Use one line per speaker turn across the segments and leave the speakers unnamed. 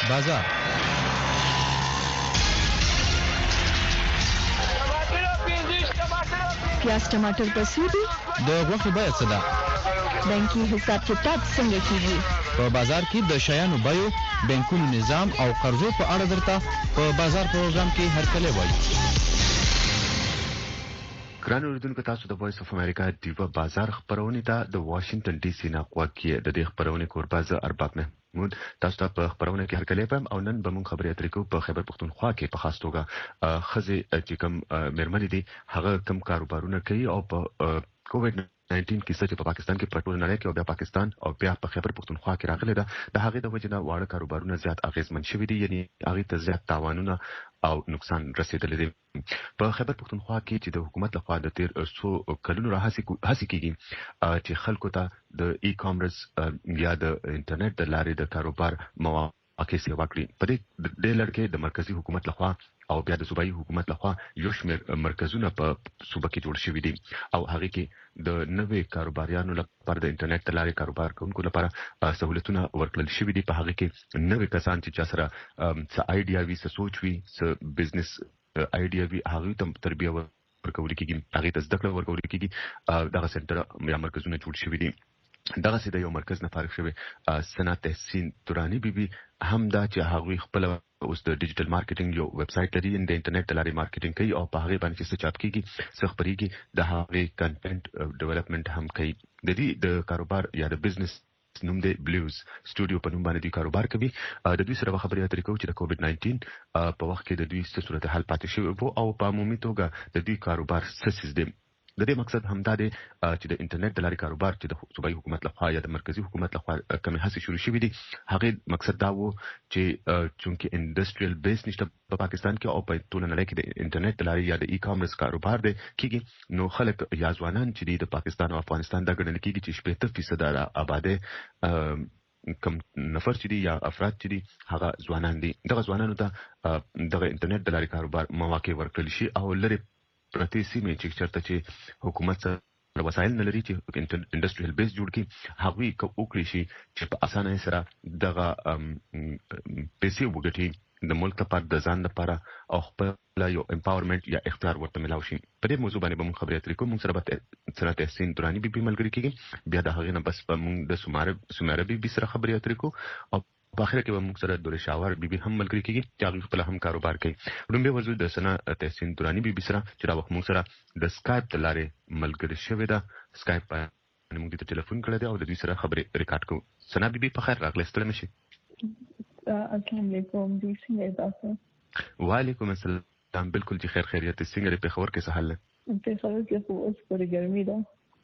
بازار
پیاز ټماټر په سودی
د غوښې بیه څه ده؟
بانکي حساب کتاب څنګه کیږي؟
په بازار کې د شیانو بیو، بانکونو نظام او قرضو په اړه درته په بازار پروګرام کې هرکلی وایي.
ګران اوریدونکو، تاسو د وایس اف امریکا دیوا بازار خبرونه ته د واشنگټن ډي سي نه غواړي. د دې خبرونه کورباز ارباب محمود تاسو ته په خبرونه کې هرکلی پم او نن به موږ خبرې اترې کوو په خیبر پختونخوا کې په خاص توګه خزه چې کوم مرمنې دي هغه کوم کاروبارونه کوي او په کووډ 19 کیسه چې په پاکستان کې پټول نه لري او بیا پاکستان او بیا په خیبر پختونخوا کې راغلي ده. د هغې د وجې نه واړه کاروبارونه زیات اغیزمن شوي دي، یعنی هغه ته زیات تاوانونه او نقصان رسیدلی دی. په خیبر پختونخوا کې چې د حکومت لخوا د 1300 کلونو راهسي کیږي چې خلکو ته د ای کامرس یا د انټرنیټ د لارې د کاروبار مواقع سیوا کړي. په دې لړ کې د مرکزی حکومت لخوا او بیا د صوبایي حکومت لخوا یو شمېر مرکزونه په صوبه کې جوړ شوي دي او هغه کې د نوې کاروباریانو لپاره د انټرنیټ د لارې کاروبار کوونکو لپاره سہولتونه ورکړل شوي دي. په هغه کې نوې کسان چې چا سره څه آیډیا وي، څه سوچ وي، څه بزنس آیډیا وي، هغه ته تربیه ورکول کېږي، هغه ته زده کړه ورکول کېږي. دغه سنټر یا مرکزونه جوړ شوي دي. دغه سیده یو مرکز نه فارغ شوی سنا تحسین تورانی بیبي هم دا چې هغه خپل اوس د ډیجیټل مارکیټینګ یو ویب سټ لري، د انټرنیټ د لارې مارکیټینګ کوي او په هغه باندې څه چاپ کیږي، څه خبريږي، د هغه کنټینټ ډیولپمنٹ هم کوي. د دې د کاروبار یا د بزنس نوم دی بلوز سټوډیو په نوم باندې دوی کاروبار کوي. د دوی سره خبرې اترې کوي چې د کووډ 19 په وخت کې د دوی څه صورتحال پاتې شوی او په عمومي توګه د دوی کاروبار څه څه دی. د دې مقصد همدا دی چې د انټرنیټ د لارې کاروبار چې د صوبایي حکومت لخوا یا د مرکزی حکومت لخوا کومه هڅې شروع شوې دي، هغه مقصد دا وو چې چونکه انډستریال بیس نشته په پاکستان کې او په ټول نړۍ کې د انټرنیټ د لارې یا د ای کامرس کاروبار دی کیږي، نو خلک یا ځوانان چې د پاکستان او افغانستان د ګڼل کېږي چې 70% آباده کم نفر چې دي یا افراد چې دي هغه ځوانان دي. دغه ځوانانو ته دغه انټرنیټ د لارې کاروبار مواقع ورکړل شي او لري پرتی سیمه چې چرته چې حکومت سره وسایل نه لري چې انډستریال بیس جوړ کړي، هغه وکړي شي چې په اسانه سره دغه پیسې وګټي د ملک لپاره، د ځان لپاره او خپل یو امپاورمنت یا اختیار ورته ملاو شي. په دې موضوع باندې به موږ خبرې اترې کوو. موږ سره به سنا تحسین تورانی بیبي ملګری کیږي، بیا د هغې نه بس به موږ د سماره بیبي سره خبرې اترې کوو او په اخر کې به موږ سره د شاور بیبي هم ملګری کیږي چې هغه خپل هم کاروبار کوي. ورومبه ورزو د سنا تحسین تورانی بیبي سره چې دا وخت موږ سره د سکایپ د لارې ملګری شوې ده. سکایپ باندې موږ ته ټلیفون کړی دی او د دوی سره خبرې ریکارډ کوو. سنا بیبي په خیر راغلی، ستړي مشي.
السلام علیکم، دوی څنګه تاسو؟
وعلیکم السلام، بالکل چې خیر خیریت. څنګه په خبر کې څه حال ده؟
په خبر کې خو اوس پرې ګرمي ده.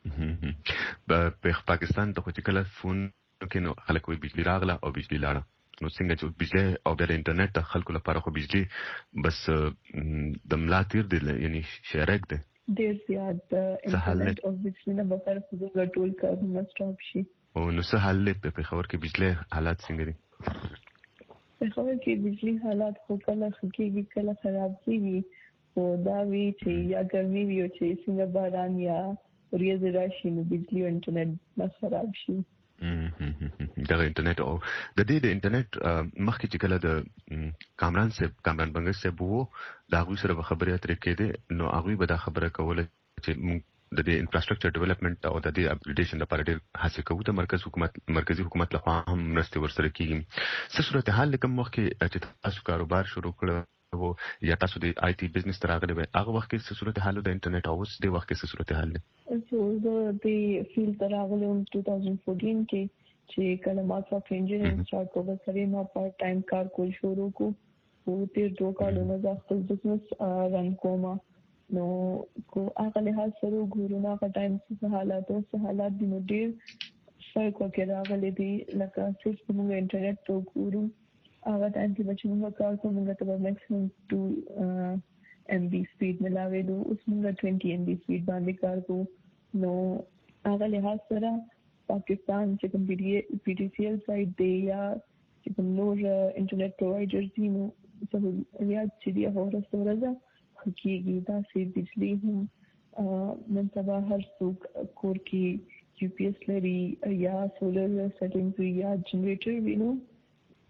په پاکستان ته خو چې کله فون کې نو خلک وي بجلی راغله او بجلی لاړه، نو څنګه چې بجلی او د انټرنیټ خلکو لپاره خو بجلی بس د ملا تیر دی، یعنی شریک دی
ډیر زیات د انټرنیټ او بجلی نه بغیر خو د ټول کارونه سټاپ شي.
او نو څه حل په خبر کې بجلی حالات څنګه دي؟
په خبر کې بجلی حالات خو کله خکېږي کله خراب کیږي، او دا وی چې یا ګرمي وي او چې څنګه باران یا ریاض راشي نو بجلی او انټرنیټ نه خراب شي.
دغه انټرنیټ او د دې د انټرنیټ مخکې چې کله د کامران بنګر صاحب وو دا غوښ سره خبرې اترې کېده، نو هغه به دا خبره کوله چې د دې انفراستراکچر ډیولپمنٹ او د دې اپګریډیشن لپاره ډېر هڅه کوو. د مرکزی حکومت لخوا هم مرستې ورسره کیږي. څه صورتحال کوم وخت چې تاسو کاروبار شروع کړو یا تاسو د آی ټي بزنس ته راغلي وای، هغه وخت کې څه صورتحال د انټرنیټ او اوس د وخت کې څه صورتحال دی؟
زه د فیلډ ته راغلم 2014 کې چې کله ما څخه انجینرینګ سٹارټ کوم سره ما پارت ټایم کار کول شروع کو او تیر 2 کالونو د خپل بزنس رن کوم. نو کو هغه له سره ګورونه په ټایم څه حالات دي نو ډیر فرق وکړ راغلي دي. لکه چې موږ انټرنیټ ته ګورو هغه ټایم کې چې موږ کار کوو موږ ته میکسیمم 2 MB سپیډ ملاوي دو، اوس موږ 20 MB سپیډ باندې کار کوو. نو هغه له سره پاکستان چې کوم PTCL سایت دی یا چې کوم نور انټرنیټ پرووایډرز دي نو سہولیات چې دی هغه سره حقیقي دا سي بجلی هم نن سبا هر څوک کور کې UPS لري یا سولر سیټینګز یا جنریټر وینو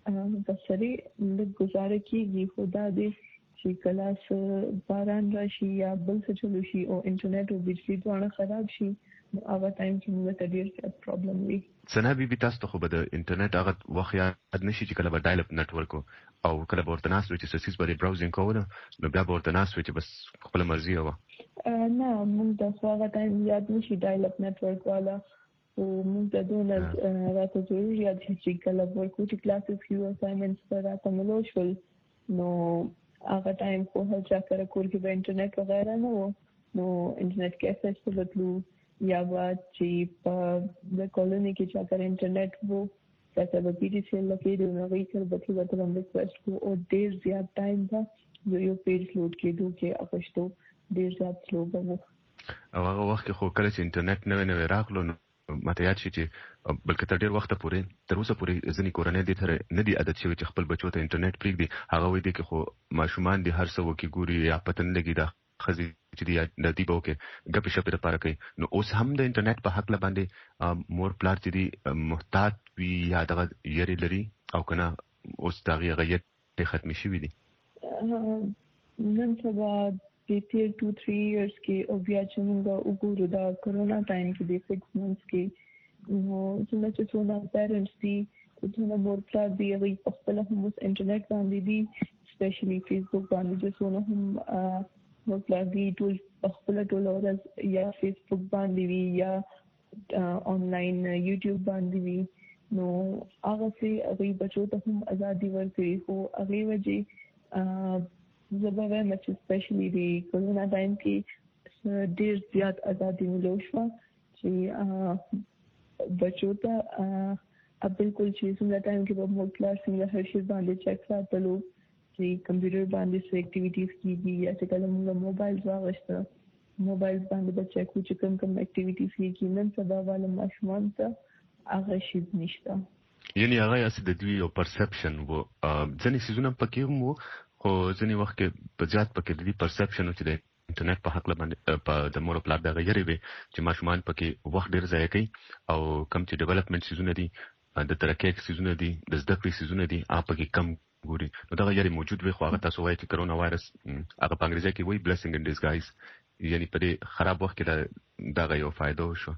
بسري د گزاره کیږي خدا دې چې کلاس باران راشي یا بل څه چلو شي او انټرنیټ او بجلی دواړه خراب شي نو هغه ټایم کې موږ ته ډیر زیات پرابلم وي.
سنا بي تاسو ته خو به د انټرنیټ هغه وخت یاد نشي چې کله به ډایل اپ نتورک او کله به ورته ناس وي چې سسیس به براوزینګ کوله نو بیا به ورته ناس وي چې بس خپل مرزي و
نه موږ د هغه ټایم یاد نشي ډایل اپ نتورک والا او موږ د دونه راته ضروري یاد شي چې کله ورکو چې کلاسز کې اساینمنټس پر راته ملوشل نو هغه ټایم خو هر چا سره کور کې به انټرنیټ وغیرہ نه و نو انټرنیټ کیفې ته وتلو یا چې په د کالوني کې چې اگر انټرنیټ وو تاسو به پی ډی سی لکه د نوې سره به تاسو هم ریکوست کو او ډیر زیات ټایم دا یو پیج لوډ کېدو کې اپشتو ډیر زیات سلو وو
او هغه وخت خو کله چې انټرنیټ نوې راغلو ماته یاد شي چې بلکې تر ډیر وخت پورې تر اوسه پورې ځنې کورنۍ دي تر نه دي عادت شوی چې خپل بچو ته انټرنیټ پریږدي هغه وایي چې خو ماشومان دي هر څه وکي ګوري یا پتن لګي دا خزي چې دی د دې بوکه غپ شپ لپاره کوي نو اوس هم د انټرنیټ په حق باندې مور پلار چې دی محتاط وي یا دغه یری لري او کنه اوس دغه غیت ختم شي وي دي
نن سبا د تیر 2-3 years کې او بیا چې موږ وګورو دا کورونا ټایم کې د 6 months کې نو څنګه چې څونه پیرنټس دي څونه مور پلار دی هغه په خپل هم اوس انټرنیټ باندې دي سپیشلی فیسبوک باندې چې څونه هم مور پلار دی ټول خپل ټول ورځ یا فیسبوک باندې وی یا آنلاین یوټیوب باندې وی نو هغه چې هغه بچو ته هم ازادي ورکړي خو هغه وجه زبر مچ سپیشلی دی کورونا ټایم کې ډیر زیات ازادي ملوشوا چې بچو ته بالکل چې څنګه ټایم کې په موټلار څنګه هر شي باندې چیک ساتلو چې کمپیوټر باندې څه اکټیویټیز کیږي یا چې کله موږ موبایل واغشته موبایل باندې به چیک وکړو چې کوم اکټیویټیز کیږي نن سبا والا ماشومان ته هغه شي نشته
یعنی هغه اس د دوی یو پرسپشن وو ځنې سيزونه پکې مو خو ځنې وخت کې په زیات پکې د دې پرسپشن چې د انټرنیټ په حق باندې په د مور پلار د غیرې وي چې ماشومان پکې وخت ډیر ضایع کوي او کم چې ډیولپمنٹ سيزونه دي د ترقۍ سيزونه دي د زده کړې سيزونه دي پکې کم ګوري نو دا غیرې موجود وي خو هغه تاسو وایي چې کرونا وایرس هغه په انګریزي کې وایي بلیسینګ ان ډیسګایز یعنی په دې خراب وخت کې دا یو فائدہ شو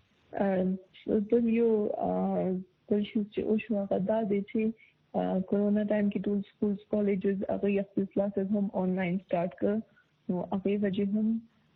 د یو بل شي چې او شو هغه دا دی چې کورونا ټایم کې ټول سکولز کالجز هغه خپل کلاسز هم آنلاین سٹارټ کړ نو هغه وجه هم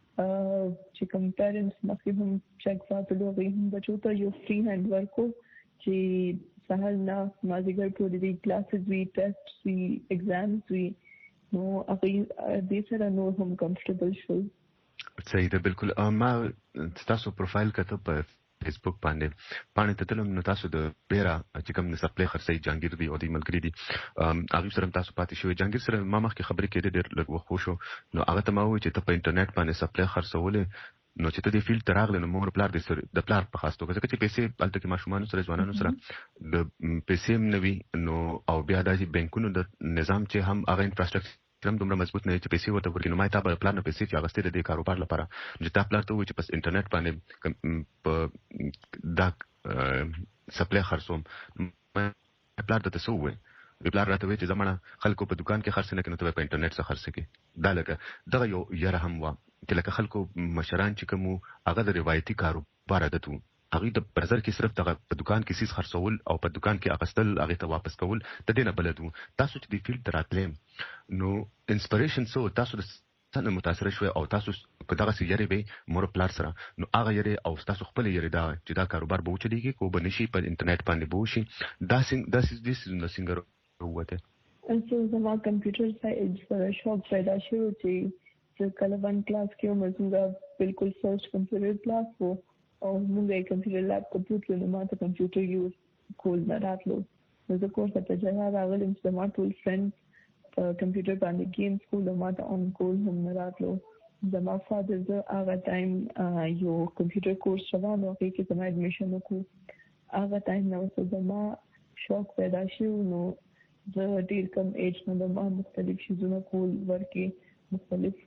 چې کوم پیرنټس مخکې هم چیک ساتلو هغه هم بچو ته یو فری هاند ورکو چې سهار نه مازیګر ټول دي کلاسز وی ټیسټ وی ایگزامز وی نو هغه دې سره نو هم کمفورټبل شو
صحیح ده بالکل ما تاسو پروفایل کته په فیسبوک باندې باندې تلم نو تاسو د پیرا چې کوم سپلای خرڅي جانگیر دی او د ملګری دی هغه سره تاسو پاتې شوی جانگیر سره ما مخکې خبرې کړې ډېر لږ وخت شو نو هغه ته ما وایي چې ته په انټرنیټ باندې سپلای خرڅولې نو چې ته د فیلډ تراغله نو مور پلار د پلار په خاص توګه چې پیسې پالته کې ماشومان سره ځوانانو سره د پیسې نوي نو او بیا د بانکونو د نظام چې هم هغه انفراستراکچر هم دومره مضبوط نه چې پیسې ورته ورکړي نو ما ته په پلان پیسې چې اغستې د کاروبار لپاره چې تا پلان ته وایي چې پس انټرنیټ باندې دا سپلای خرڅوم پلان ته څه وایي پلان راته وایي چې زمونه خلکو په دکان کې خرڅ نه کوي ته په انټرنیټ څخه خرڅ کوي دا لکه دغه یو یره هم و چې لکه خلکو مشران چې کوم هغه د روایتي کاروبار عادت وو هغه د بازار کې صرف دغه په دکان کې سیس خرڅول او په دکان کې اغستل هغه ته واپس کول د دې نه بلد وو تاسو چې د فیلډ راتلې نو انسپریشن سو تاسو د څنګه متاثر شوي او تاسو په دغه سیاري به مور پلار سره نو هغه یری او تاسو خپل یری دا چې دا کاروبار به وچلیږي کو به نشي په انټرنیټ باندې به وشي دا څنګه وته
انسو زما کمپیوټر سایډ سره شوق پیدا شو چې کله ون کلاس کې موږ بالکل فرست کمپیوټر کلاس وو او موږ کمپیوټر لاب کمپیوټر نو ماته کمپیوټر یوز کول نه راتلو نو زه کوم څه ته راغلم چې ما ټول فرند کمپیوټر باندې گیم سکول ماته اون کول هم نه راتلو زما فادر زه هغه ټایم یو کمپیوټر کورس روانو کې زما اډمیشن وکړو هغه ټایم نو زما شوق پیدا شو نو زه ډیر کم ایج نه ما مختلف شیزونه کول ورکې مختلف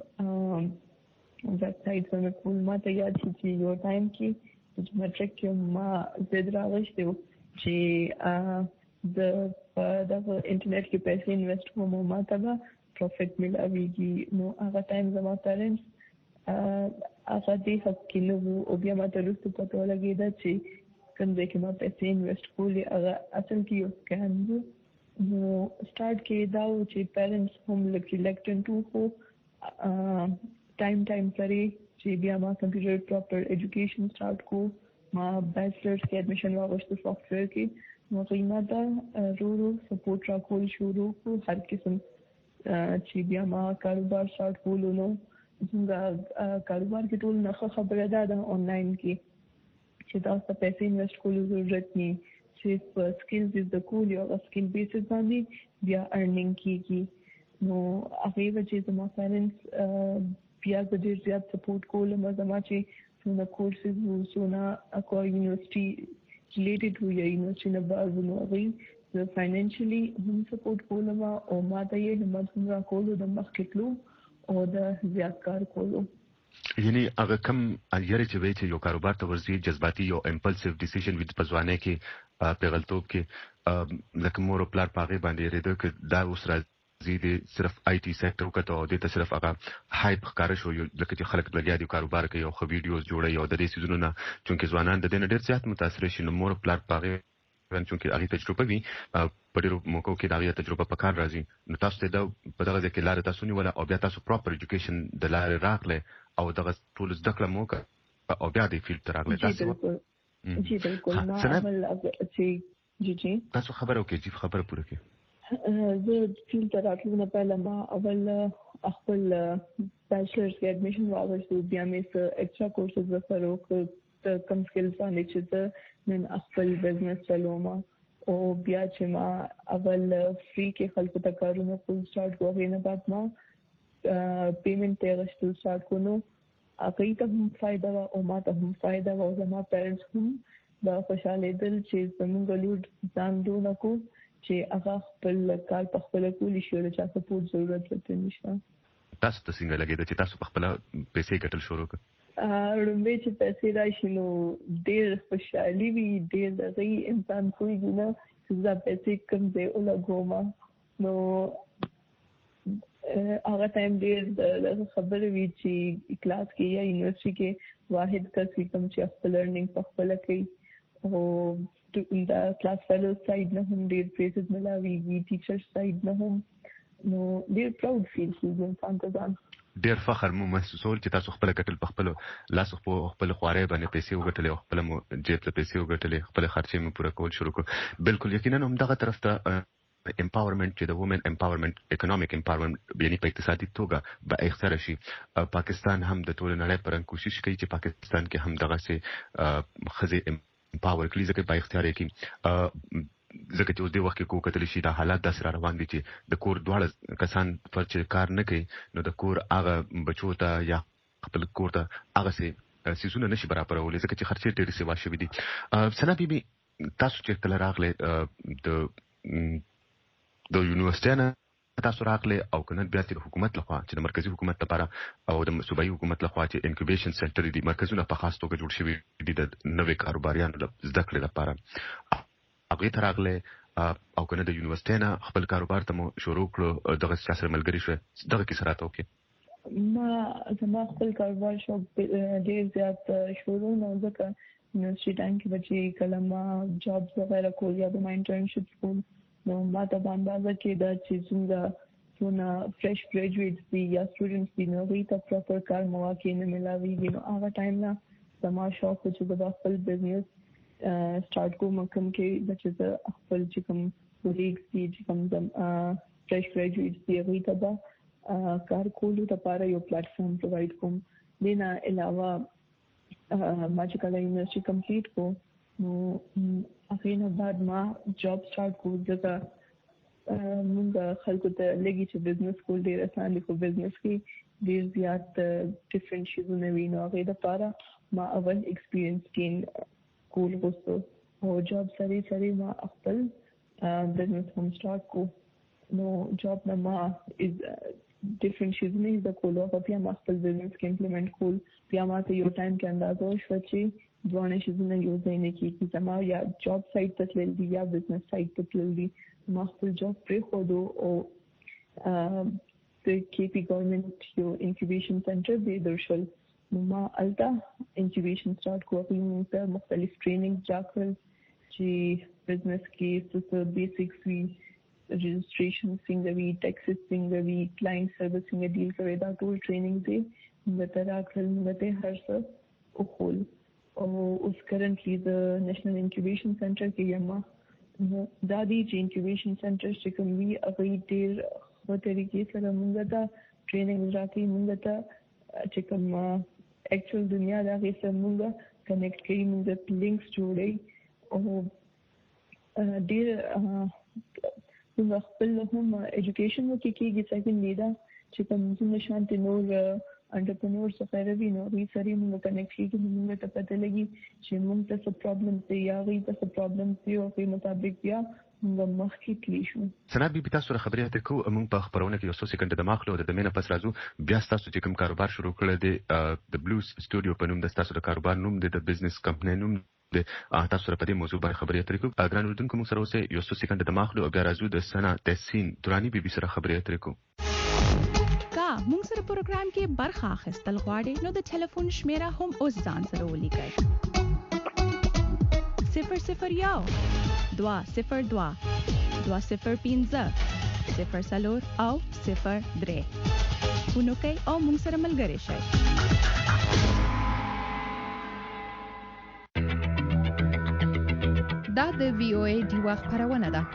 ویب سایټونه کول ما ته یاد شي چې یو ټایم کې چې میټریک کې ما زید راغشته چې د انټرنیټ کې پیسې انویسټ کوم او ما ته به پروفیټ ملاويږي. نو هغه ټایم زما پیرنټس هغه دې حق کې نو او بیا ما ته رسو پته ولګېده چې کوم ځای کې ما پیسې انویسټ کولې هغه اصل کې یو سکیم و. نو سٹارټ کې دا و چې پیرنټس هم لږ ریلکټنټ وو ټایم سره چې بیا ما کمپیوټر پراپر ایجوکیشن سٹارټ کو. ما بیچلرز کې ایڈمیشن واغشته سافټویر کې. نو قیمت رو سپورټ را کول شروع کو هر قسم چې بیا ما کاروبار سٹارټ کولو. نو څنګه کاروبار کې ټول نه خبره ده آنلاین کې چې تاسو پیسې انویسټ کولو ضرورت نه صرف سکلز از د کول یو سکل بیسز باندې بیا ارنینګ کیږي. نو هغه وجه زما پیرنټس بیا د ډیر زیات سپورټ کول ما زما چې څونه کورسز وو څونه اکو یونیورسيټي ریلیټډ وو یا یونیورسيټي نه بازو نو هغه فاینانشلی هم سپورټ کول ما او ما ته یې همت هم را کولو د مخکټلو او د زیات کار کولو.
یعنی هغه کم یاري چې وایي چې یو کاروبار ته ورځي جذباتي یو امپلسیو ډیسیژن وي په ځوانۍ کې پیغلتوب کې لکه مور او پلار پاغه باندې ریده چې دا اوس راځي د صرف آی ټي سېکټر وکړه او د ته صرف هغه هایپ ښکار شو یو لکه چې خلک لګیا دي کاروبار کوي او خو ویډیوز جوړي او د دې سيزونو نه چې ځوانان د دې نه ډېر زیات متاثر شي. نو مور او پلار پاغه چې هغه تجربه وي په ډیرو موقعو کې دا غي تجربه په کار راځي. نو تاسو ته دا په دغه ځکه لار تاسو نیول او بیا تاسو پراپر ایجوکیشن د لارې راغله او دغه ټول زده کړه مو او بیا د فیلډ ته راغله تاسو.
جی بالکل ما اول جی
تاسو خبرو کې جی خبره پوره کې
زه فیلډ ته راتلو نه پهله ما اول خپل بیچلرز کې ایڈمیشن واغشتو بیا مې ایکسترا کورسز وکړو د کم سکلز باندې چې نن خپل بزنس چلوم او بیا چې ما اول فری کې خلکو ته کارونه کول سٹارټ کوو نه بعد ما پیمنٹ ته غشتو سٹارټ کونو هغه ته هم فائدہ او ما ته هم فائدہ او زما پیرنټس هم دا خوشاله دل چې زموږ لور ځان دونه کو چې هغه خپل کار په خپل کولی شي او چې سپورټ ضرورت لته نشته.
تاسو ته څنګه لګیږي چې تاسو په خپل پیسې ګټل شروع کړئ؟
رومبه چې پیسې راشي نو ډېر خوشحالي وي ډېر دغه انسان کوئی نه چې دا پیسې کم دی او لګوم. نو هغه ټایم ډېر د خبرې وی چې کلاس کې یا یونیورسيټي کې واحد کس کوم چې خپل لرنینګ په خپل کوي او دا کلاس فیلو سایډ نه هم ډېر پریزز ملاويږي ټیچر سایډ نه هم نو ډېر پراود فیل کیږي انسان ته ځان
ډېر فخر مو محسوسول چې تاسو خپل ګټل په خپل لاس خپل خوارې باندې پیسې وګټلې او خپل مو جیب ته پیسې وګټلې خپل خرچې مو پوره کول شروع کړ. بالکل یقینا هم دغه طرف ته empowerment چې د women empowerment economic empowerment یعنی په اقتصادي توګه به اختیار شي. پاکستان هم د ټول نړۍ پرنګ کوشش کوي چې پاکستان کې هم دغه سي خزي empower کړي ځکه په اختیار کې ځکه چې اوس د وخت کې کو کتل شي دا حالات د سره روان دي چې د کور دواړه کسان پر چې کار نه کوي نو د کور هغه بچو ته یا خپل کور ته هغه سي سيزونه نشي برابرول ځکه چې خرچې ډېرې سیوا شوې دي. سنا بیبي تاسو چې کله راغله د یونیورسيټي نه تاسو راغله او کنه بیا چې حکومت لخوا چې د مرکزی حکومت لپاره او د صوبایي حکومت لخوا چې انکوبیشن سنټر دي مرکزونه په خاص توګه جوړ شوي دي د نوې کاروباریانو د زده کړې لپاره هغه تراغله او کنه د یونیورسيټي نه خپل کاروبار ته مو شروع کړو دغه سره ملګری شو دغه کې سره تاسو کې
ما زما خپل کاروبار شو ډیر زیات شروع نو ځکه یونیورسيټي ټایم کې بچي کلمه جابز وغیرہ کول یا د انټرنشپ کول نو ما ته باندې کې دا چې څنګه څونه فريش ګریجویټس دي یا سټوډنټس دي نو دوی ته پراپر کار مواقع نه ملاويږي. نو هغه ټایم نه زما شوق چې د خپل بزنس سٹارټ کوم کوم کې بچي د خپل چې کوم کولیګز دي چې کوم فريش ګریجویټس دي هغه ته دا کار کولو لپاره یو پلیټ فارم پرووایډ کوم. دینه علاوه ما چې کله یونیورسيټي کمپلیټ کو نو هغه نه بعد ما جاب سٹارټ کو ځکه موږ خلکو ته لګي چې بزنس کول ډیر آسان دي خو بزنس کې ډیر زیات ډیفرنٹ شیزونه وي. نو هغه لپاره ما اول ایکسپیرینس گین کول غوښتو او جاب سره ما خپل بزنس هم سٹارټ کو. نو جاب نه ما ډیفرنٹ شیزونه د کولو په بیا ما خپل بزنس کې امپلیمنٹ کول بیا ما ته یو ټایم کې اندازو شو چې ځوانه شزونه یو ځای نه کېږي زما یا جاب سایت ته تلل دي یا بزنس سایت ته تلل دي ما خپل جاب پرېښودو او د KP ګورنمنت یو انکیوبیشن سنټر دی درشل نو ما الته انکیوبیشن سٹارټ کوو موږ مختلف ټریننګ راکړل چې بزنس کې څه بیسیکس وي registration څنګه وی ټیکسز څنګه وی کلاینټ سروس څنګه ډیل کوي دا ټول ټریننګ دی موږ ته راکړل موږ ته هر څه وخول او اوس کرنټلی د نېشنل انکیوبیشن سنټر کې یم دا دی چې انکیوبیشن سنټر چې کوم وی هغه ډیر په طریقې سره موږ ته ټریننګ راکړي موږ ته چې کوم اکچوال دنیا دا غي سره موږ کنیکټ کوي موږ لینکس جوړي او ډیر موږ خپل هم ایجوکیشن وکړي کېږي سیکنډلی دا چې کوم څنګه شانتي نور انټرپرنورز غیر وی نو وی سری موږ کنیکټ کېږي موږ ته پته لګي چې موږ ته څه پرابلم دي یا غي څه پرابلم دي او په مطابق بیا موږ مخکې تلی شو.
سنا بي تاسو سره خبرې اترې کوو موږ په خبرونه کې یو څو سکند د ماخلو د مینه پس راځو بیا تاسو چې کوم کاروبار شروع کړل دي د بلوز سټوډیو په نوم د تاسو د کاروبار نوم د بزنس کمپنی نوم د تاسو سره په دې موضوع باندې خبرې اترې کوو ګران اردوونکو موږ سره اوسه یو څو سکند د ماخلو او بیا راځو د سنا تحسین درانی بي سره خبرې اترې کوو.
کا موږ سره پروګرام کې برخه اخیستل غواړئ نو د ټلیفون شمیره هم اوس ځان سره ولیکئ 001 202 205 04 او 03 ونوکئ او موږ سره ملګري شئ. دا د VOA ډیوا خبرونه ده.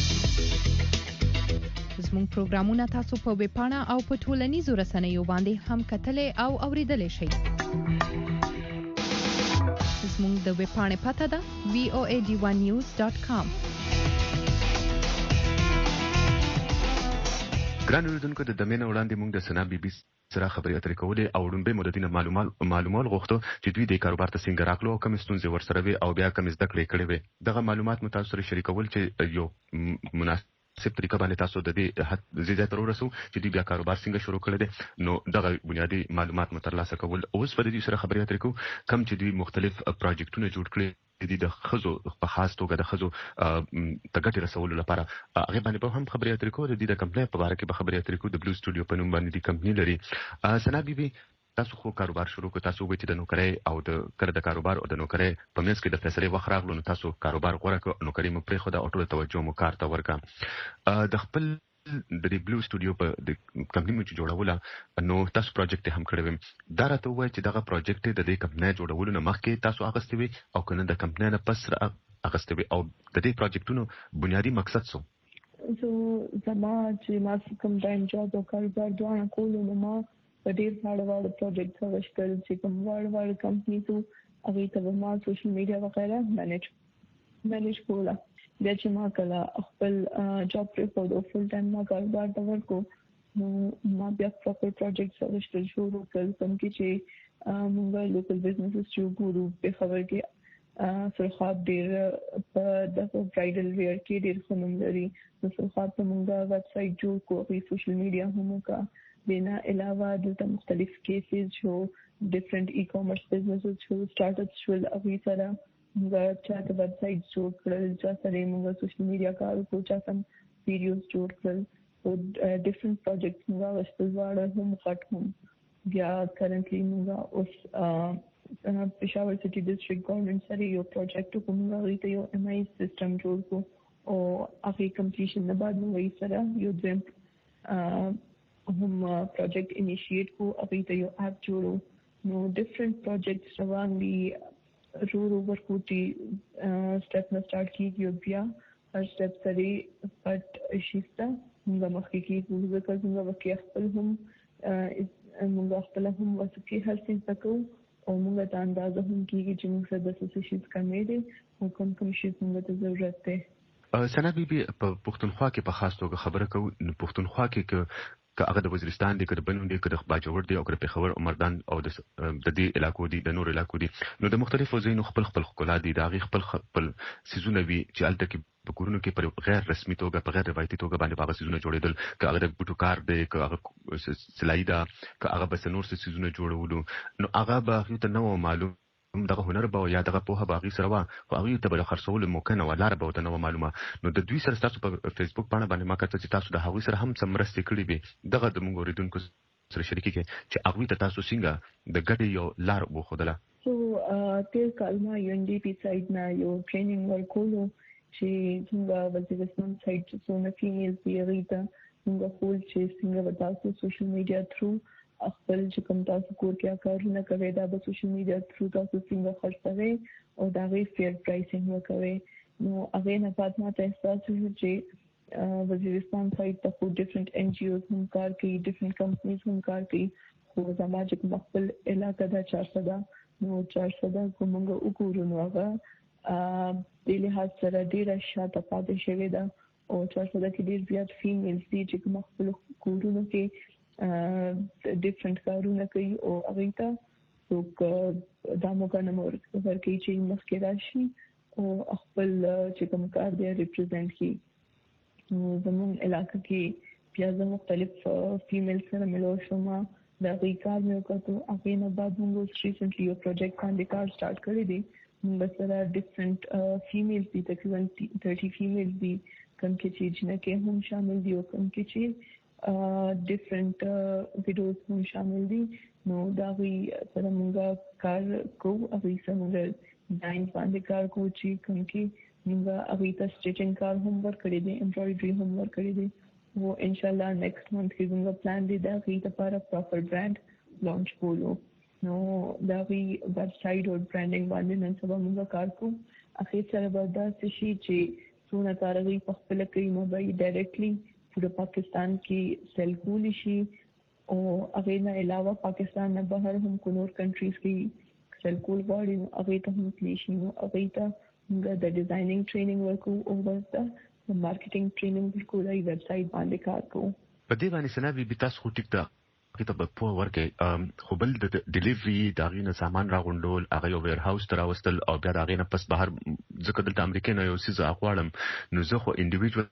زموږ پروګرامونه تاسو په ویب پاڼه او په ټولنیزو رسنیو باندې هم کتلای او اوریدلای شئ. زموږ د ویب پاڼې پته ده voadiwanews.com.
ګران اردوونکو د دمنه وړاندې موږ د سنا بي سره خبرې اترې کولې او ډومبه مدتینه معلومات غوښتو چې دوی د کاروبار ته څنګه راغلو او کوم ستونزې ورسره وي او بیا کوم زده کړې کړې وي دغه معلومات مو تاسو سره شریکول چې یو مناسب طریقه باندې تاسو د دې زیاته تر ورسو چې دوی بیا کاروبار څنګه شروع کړی دي نو دغه بنیادی معلومات مو ترلاسه کول اوس په دې سره خبرې اترې کوو کوم چې دوی مختلف پروجیکټونه جوړ کړي د خزو په خاص توګه د خزو تګټي رسولو لپاره هغه باندې به هم خبرې اترې کوو د کمپنۍ په اړه کې به خبرې اترې کوو د بلو سټوډیو په نوم باندې د کمپنۍ لري سنا بي تاسو خو کاروبار شروع کو تاسو وایي چې د نوکرۍ او د کار د کاروبار او د نوکرۍ په منځ کې د فیصلې وخت راغلو نو تاسو کاروبار غوړه کو نوکرۍ مو پرې خو دا ټول توجه مو کار ته ورکا د خپل د دې بلو سټوډیو په د کمپنۍ مو چې جوړوله نو تاسو پروجیکټ هم کړی وم دا راته وایي چې دغه پروجیکټ د دې کمپنۍ جوړولو نه مخکې تاسو اغستې وي او کنه د کمپنۍ نه پس اغستې وي او د دې پروجیکټونو بنیادی مقصد څه
زه زما چې ما کوم ټایم جاب او کاروبار دوه کولو نو ما په ډیر واړه پروجیکټ غوښتل چې کوم واړه کمپنۍ ته هغه ته ما سوشل میډیا وغیرہ مینیج کوله بیا چې ما کله خپل جاب پرېښود فل ټایم ما کاروبار ته ورکو نو ما بیا پراپر پروجیکټ غوښتل شروع کړل کوم کې چې موږ لوکل بزنسز چې ګورو په خبر کې سرخاب ډیر په د برایډل ویر کې ډیر خنوم لري نو سرخاب ته موږ ویب سټ جوړ کوو په سوشل میډیا هم کا دینا علاوه د مختلف کیسز شو ډیفرنٹ ای کامرس بزنسز شو سٹارټ اپس شو او سره موږ چاته ویب سټ جوړ کړل چې سره موږ سوشل میډیا کارو کو چا سم ویډیوز جوړ کړل او ډیفرنٹ پروجیکټس موږ واستل هم غټ هم بیا کرنټلی موږ اوس پېښور سټي ډسټریکټ ګورنمنت سره یو پروجیکټ کوم غوړي یو ام آی سیستم جوړ کو او هغه کمپلیشن نه بعد نو وی سره یو دریم هم پروجیکټ انیشیټ کو هغه ته یو اپ جوړو نو ډیفرنٹ پروجیکټس روان دي رو ورکوټي سټپ نه سٹارټ کیږي بیا هر سټپ سره پټ شيستا موږ مخکې کیږو ځکه موږ وکړ خپل هم موږ خپل هم وسکه هر څه تکو او موږ ته اندازه هم کیږي چې موږ سره د څه شي کمې دي او کوم شي موږ ته ضرورت ده
سنا بي په پښتونخوا کې په خاص توګه خبره کوو نو پښتونخوا کې که هغه د وزیرستان دی که د بنو دی که د باجوړ دی او که د پېښور او مردان او د دې علاقو دی د نور علاقو دی نو د مختلفو ځایونو خپل ښکلا دي د هغې خپل سیزونه وي چې هلته کې په کورونو کې په غیر رسمي توګه په غیر روایتي توګه باندې هغه سیزونه جوړېدل که هغه د بوټو کار دی که هغه سلایي ده که هغه بس نور څه سیزونه جوړولو نو هغه به هغوی ته نه و معلوم دغه هنر به یا دغه په هغه سره وا خو هغه ته بل خرڅول ممکن ولاره به ته نو معلومه نو د دوی سره تاسو په فیسبوک باندې ما کړه چې تاسو د هغه سره هم سمرستې کړې به دغه د موږ اوریدونکو سره شریکي کې چې هغه ته تاسو څنګه د ګډ یو لار وخدله
تیر کلمه UNDP سایت نه یو ټریننګ ورکولو چې څنګه وزیرستان سایت څو نه فیمیل پیریتا څنګه خپل چې څنګه تاسو سوشل میډیا تھرو خپل چې کوم تاسو کور کې کارونه کوي دا به سوشل میډیا تھرو تاسو څنګه خرڅوي او دا غي فیر پرایسینګ وکوي نو هغه نه پات ماته احساس چې وزیرستان سایت ته خو ډیفرنٹ NGOs هم کار کوي ډیفرنٹ کمپنیز هم کار کوي خو زموږ چې خپل علاقې دا 400 نو 400 کومه وګورو نو هغه د لحاظ سره ډیره شاته پاتې شوې ده او 400 کې ډیر زیات فیمیلز دي چې خپل کورونو کې ډیفرنٹ کارونه کوي او هغه ته څوک د موګانو ورکوي چې مخکې راشي او خپل چې کوم کار دی ریپرزینټ کوي زموږ علاقې کې بیا مختلف فیمیل سره ملو شوم دا غي کار مې وکړو هغه نه بعد موږ ریسنټلی یو پروجیکټ باندې کار سٹارټ کړی دی موږ سره ډیفرنٹ فیمیلز دي تقریبا 30 فیمیلز دي کوم چې جنکه هم شامل دي او کوم چې ډیفرنٹ ویډیوز هم شامل دي نو دا غي سره موږ کار کوو هغه سره ډیزاین باندې کار کوو چې کوم کې موږ هغه ته سټیچینګ کار هم ورکړی دی امبرايډري هم ورکړی دی او ان شاء الله نیکسټ منث کې موږ پلان دی دا غي لپاره پراپر برانډ لانچ کولو نو دا غي ویب سټ او برانډینګ باندې نن سبا موږ کار کوو اخر سره به دا شي چې څونه کارغي په خپل کې نو به ډایرکټلی پورا پاکستان کې سیل کول شي او هغه نه علاوه پاکستان نه بهر هم کو نور کنټریز کې سیل کول غواړي هغه ته هم کلیشي نو هغه ته موږ د ډیزاینینګ ټریننګ ورکو او ورته مارکیټینګ ټریننګ ورکو د ویب سټ باندې کار کوو
په دې باندې سنابي به تاسو ټیک ته کتاب په ورکه خو بل د ډیلیوري دا غینه سامان راغونډول هغه یو ویر هاوس تر واستل او بیا دا غینه پس بهر ځکه د امریکا نه یو سیز اخوالم نو زه خو انډیویډوال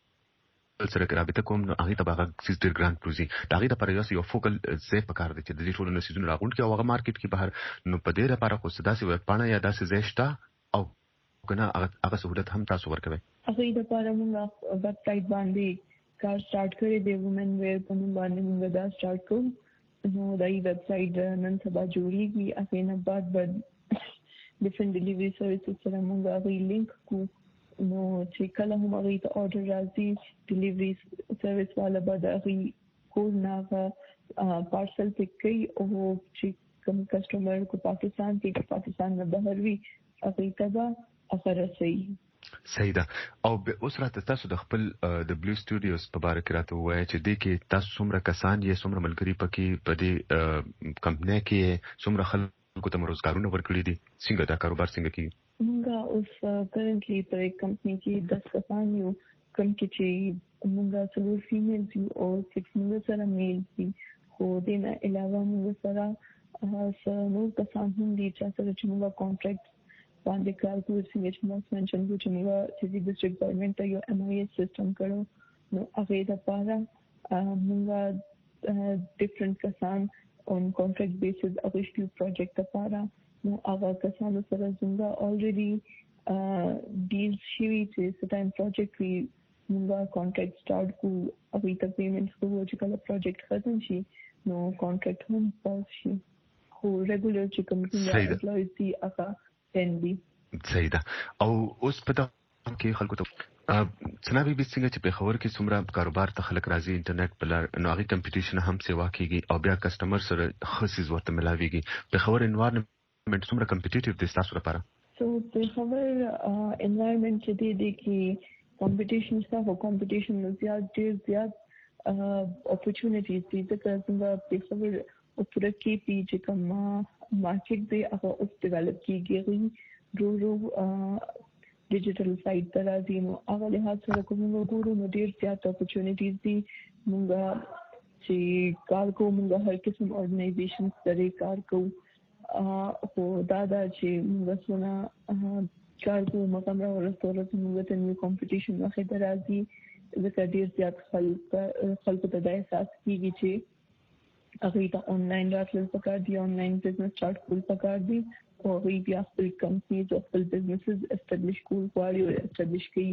سره رابطه کوم نو هغه ته هغه سیستر ګرانټ پروزي دا غي د پر یو فوکل زه په کار دي چې د دې ټولو نسیزونو راغونډ کې او هغه مارکیټ کې بهر نو په دې لپاره خو سداسي ویب پاڼه یا داسې زیشتا او کنه هغه سہولت هم تاسو ورکوي
هغه د لپاره موږ ویب سټ باندې کار سٹارټ کړی دی وومن ویر په نوم باندې موږ دا سٹارټ کوو نو دا ویب سټ نن سبا جوړیږي هغه نه بعد ډیفرنٹ ډیلیوری سرویسز سره موږ هغه لینک کو نو چې کله هم هغه ته اورډر راځي ډیلیوری سرویس والا به هغه کول نه پارسل پک کوي او چې کوم کسٹمر کو پاکستان کې پاکستان نه بهر وي هغه ته اثر صحیح
صحیح ده او اوس راته تاسو د خپل د بلو سټوډیوز په اړه راته وایي چې د کې تاسو څومره کسان یې څومره ملګری پکې په دې کمپنۍ کې څومره خلکو ته روزګارونه ورکړي دي څنګه دا کاروبار څنګه کیږي
موږ اوس کرنټلی په کمپنۍ کې 10 کسان یو کوم چې موږ څلور فیمیلز او 6 موږ سره میل دي خو دې نه علاوه موږ سره نو کسان هم دي چې سره موږ کانټریکټ باندې کار کوي چې موږ منشن کوو چې موږ چې د ډیسټریکټ ګورنمنت ته یو MIS سیستم کړو نو هغه د لپاره موږ ډیفرنٹ کسان on contract basis هغه شی پروجیکټ لپاره نو هغه کسان سره څنګه already ډیل شوی چې ستاین پروجیکټ وی موږ کانټریکټ سٹارټ کوو هغه ته پیمنټس کوو چې کله پروجیکټ ختم شي نو کانټریکټ هم پاس شي خو ریګولر چې کوم امپلویز دي هغه تندي
صحیح ده او اوس په دغه کې خلکو ته څنګه به څنګه چې په خبر کې څومره کاروبار ته خلک راځي انټرنیټ په لار نو هغه کمپټیشن هم سیوا کیږي او بیا کسٹمر سره خصيص ورته ملاويږي په خبر انوایرنمنت څومره کمپټیټیو دي تاسو لپاره
سو په خبر انوایرنمنت چې دی کې کمپټیشن سره کمپټیشن زیات اپورتونټیز دي ځکه څنګه په خبر او پوره کې چې کوم مارکیټ دی هغه اوس ډیولپ کیږي ورو ډیجیټل سایت ته راځي نو هغه له سره کوم وګورو نو ډیر زیات اپورتونټیز دي موږ چې کار کوو موږ هر قسم اورګنایزیشن سره کار کوو او دا چې موږ څونه کار کوو مقام راوړل موږ ته نیو کمپټیشن واخې درازي ځکه ډیر زیات خلکو ته د احساس کیږي چې هغه ته آنلاین راتلل پکار دي آنلاین بزنس سٹارټ کول پکار دي او وی بیا خپل کمپنیز او خپل بزنسز استابلیش کول غواړي او استابلیش کوي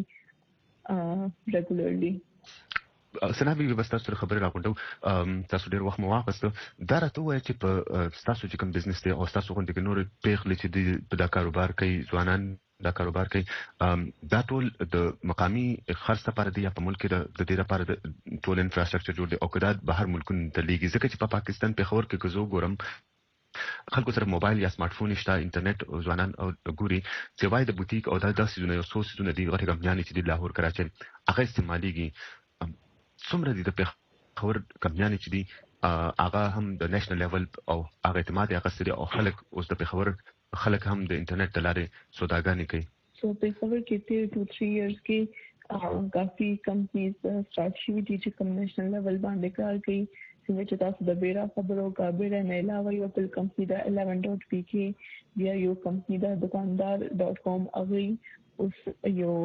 ریګولرلی.
سنا به بس تاسو خبرې راغونډو تاسو ډیر وخت مو واغسته دا راته وایي چې په تاسو چې کوم بزنس دی او تاسو غونډه کې نور پیغلې چې د کاروبار کوي ځوانان دا کاروبار کوي دا ټول د مقامی خرڅ لپاره دی په ملک کې د دې لپاره د ټول انفراستراکچر جوړ دی او کدا بهر ملکونو ته لیږي ځکه چې په پاکستان په خور کې کوزو ګورم خلکو سره موبایل یا سمارټ فون شته انټرنیټ او ځوانان او ګوري چې وای د بوتیک او د داسې یو څو سونه دی غټه کمپنیانې چې د لاهور کراچي هغه استعماليږي څومره دي د خبر کمپنیانې چې دي هغه هم د نېشنل لیول او هغه اعتماد هغه سره او خلک اوس د خبر خلک هم د انټرنیټ د لارې سوداګانې کوي.
سو په خبر کې 2-3 ایئرز کې کافي کمپنیز سٹارټ شوي دي چې کوم نېشنل لیول باندې کار کوي. څنګه چې تاسو د بیره خبرو کا بیره نه علاوه یو بل کمپنی دا 11.pk بیا یو کمپنی دا دکاندار.com اغي اوس یو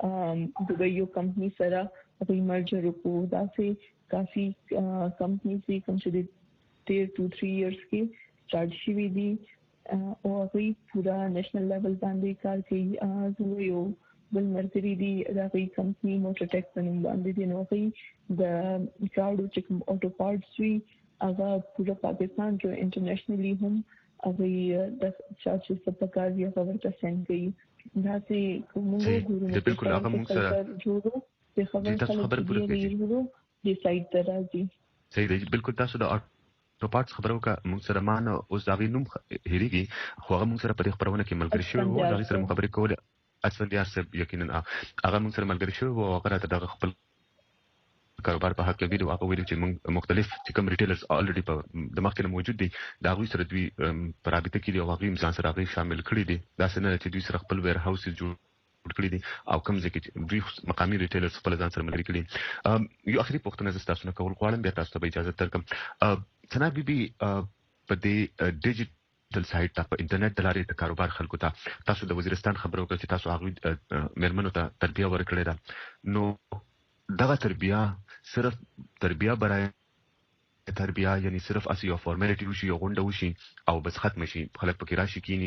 یو کمپنی سره په مرجر کو دا سي کافي کمپنی سي کوم چې 2-3 ایئرز کې سٹارټ شوي دي او هغه پورا نېشنل لیول باندې کار کوي. یو بل مرګري دي دا غي کمپنی موټر ټیک باندې دي نو هغه د کارډو چې کوم اټو پارټس وی هغه پورا پاکستان کې انټرنیشنلی هم هغه د چارجز په کار دی هغه ورته سند کوي. دا چې کومه ګورو
نو بالکل هغه موږ سره
جوړو په خبر پورې دی سایت ته راځي.
صحیح دی بالکل تاسو د نو پارټس خبرو کا موږ سره مان اوس دا وینم هریږي خو هغه موږ سره په خبرونه کې ملګری شو او دا سره خبرې کوله اسفندیار صاحب یقینا هغه موږ سره ملګری شو او هغه راته د خپل کاروبار په حق کې ویډیو هغه ویډیو چې موږ مختلف چې کوم ریټیلرز الریډي په د مخکې موجود دي دا غوي سره دوی پرابطه کې دی او هغه ځان سره هغه شامل کړي دي دا څنګه چې دوی سره خپل ویر هاوس جوړ کړی دي او کوم ځکه چې دوی مقامي ریټیلرز خپل ځان سره ملګری کړي. یو اخري پوښتنه زه تاسو نه کول غواړم بیا تاسو ته اجازه درکم. څنګه بي په دې ډیجیټل سایت ته په انټرنیټ د لارې د کاروبار خلکو ته تاسو د وزیرستان خبرو کړئ چې تاسو هغه مرمنو ته تربیه ورکړې ده نو دغه تربیه صرف تربیه برای تربیه یعنی صرف اسی یو فارمالیټي وشي یو غونډه وشي او بس ختم شي خلک پکې راشي کینی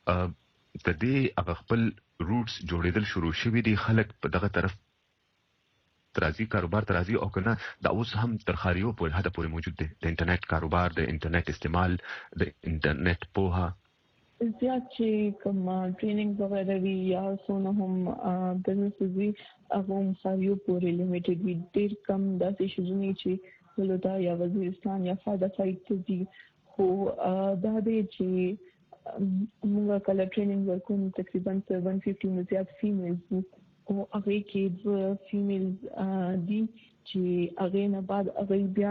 د دې هغه خپل روټس جوړېدل شروع شوي دي خلک په دغه طرف ترازی کاروبار ترازی او کنه دا اوس هم تر خاریو په هدا پورې موجود دي د انټرنیټ کاروبار د انټرنیټ استعمال د انټرنیټ پوها
زیات چې کوم ټریننګ وغیرہ وی یا سونه هم بزنس وی هغه خاریو پورې لیمیټډ وی ډیر کم داسې شونه چې ولدا یا وزیرستان یا فاده سایت دي خو دا دې چې موږ کله ټریننګ ورکوم تقریبا 150 نه زیات فیمیلز او هغه کې د فیمیلز دي چې هغه نه بعد هغه بیا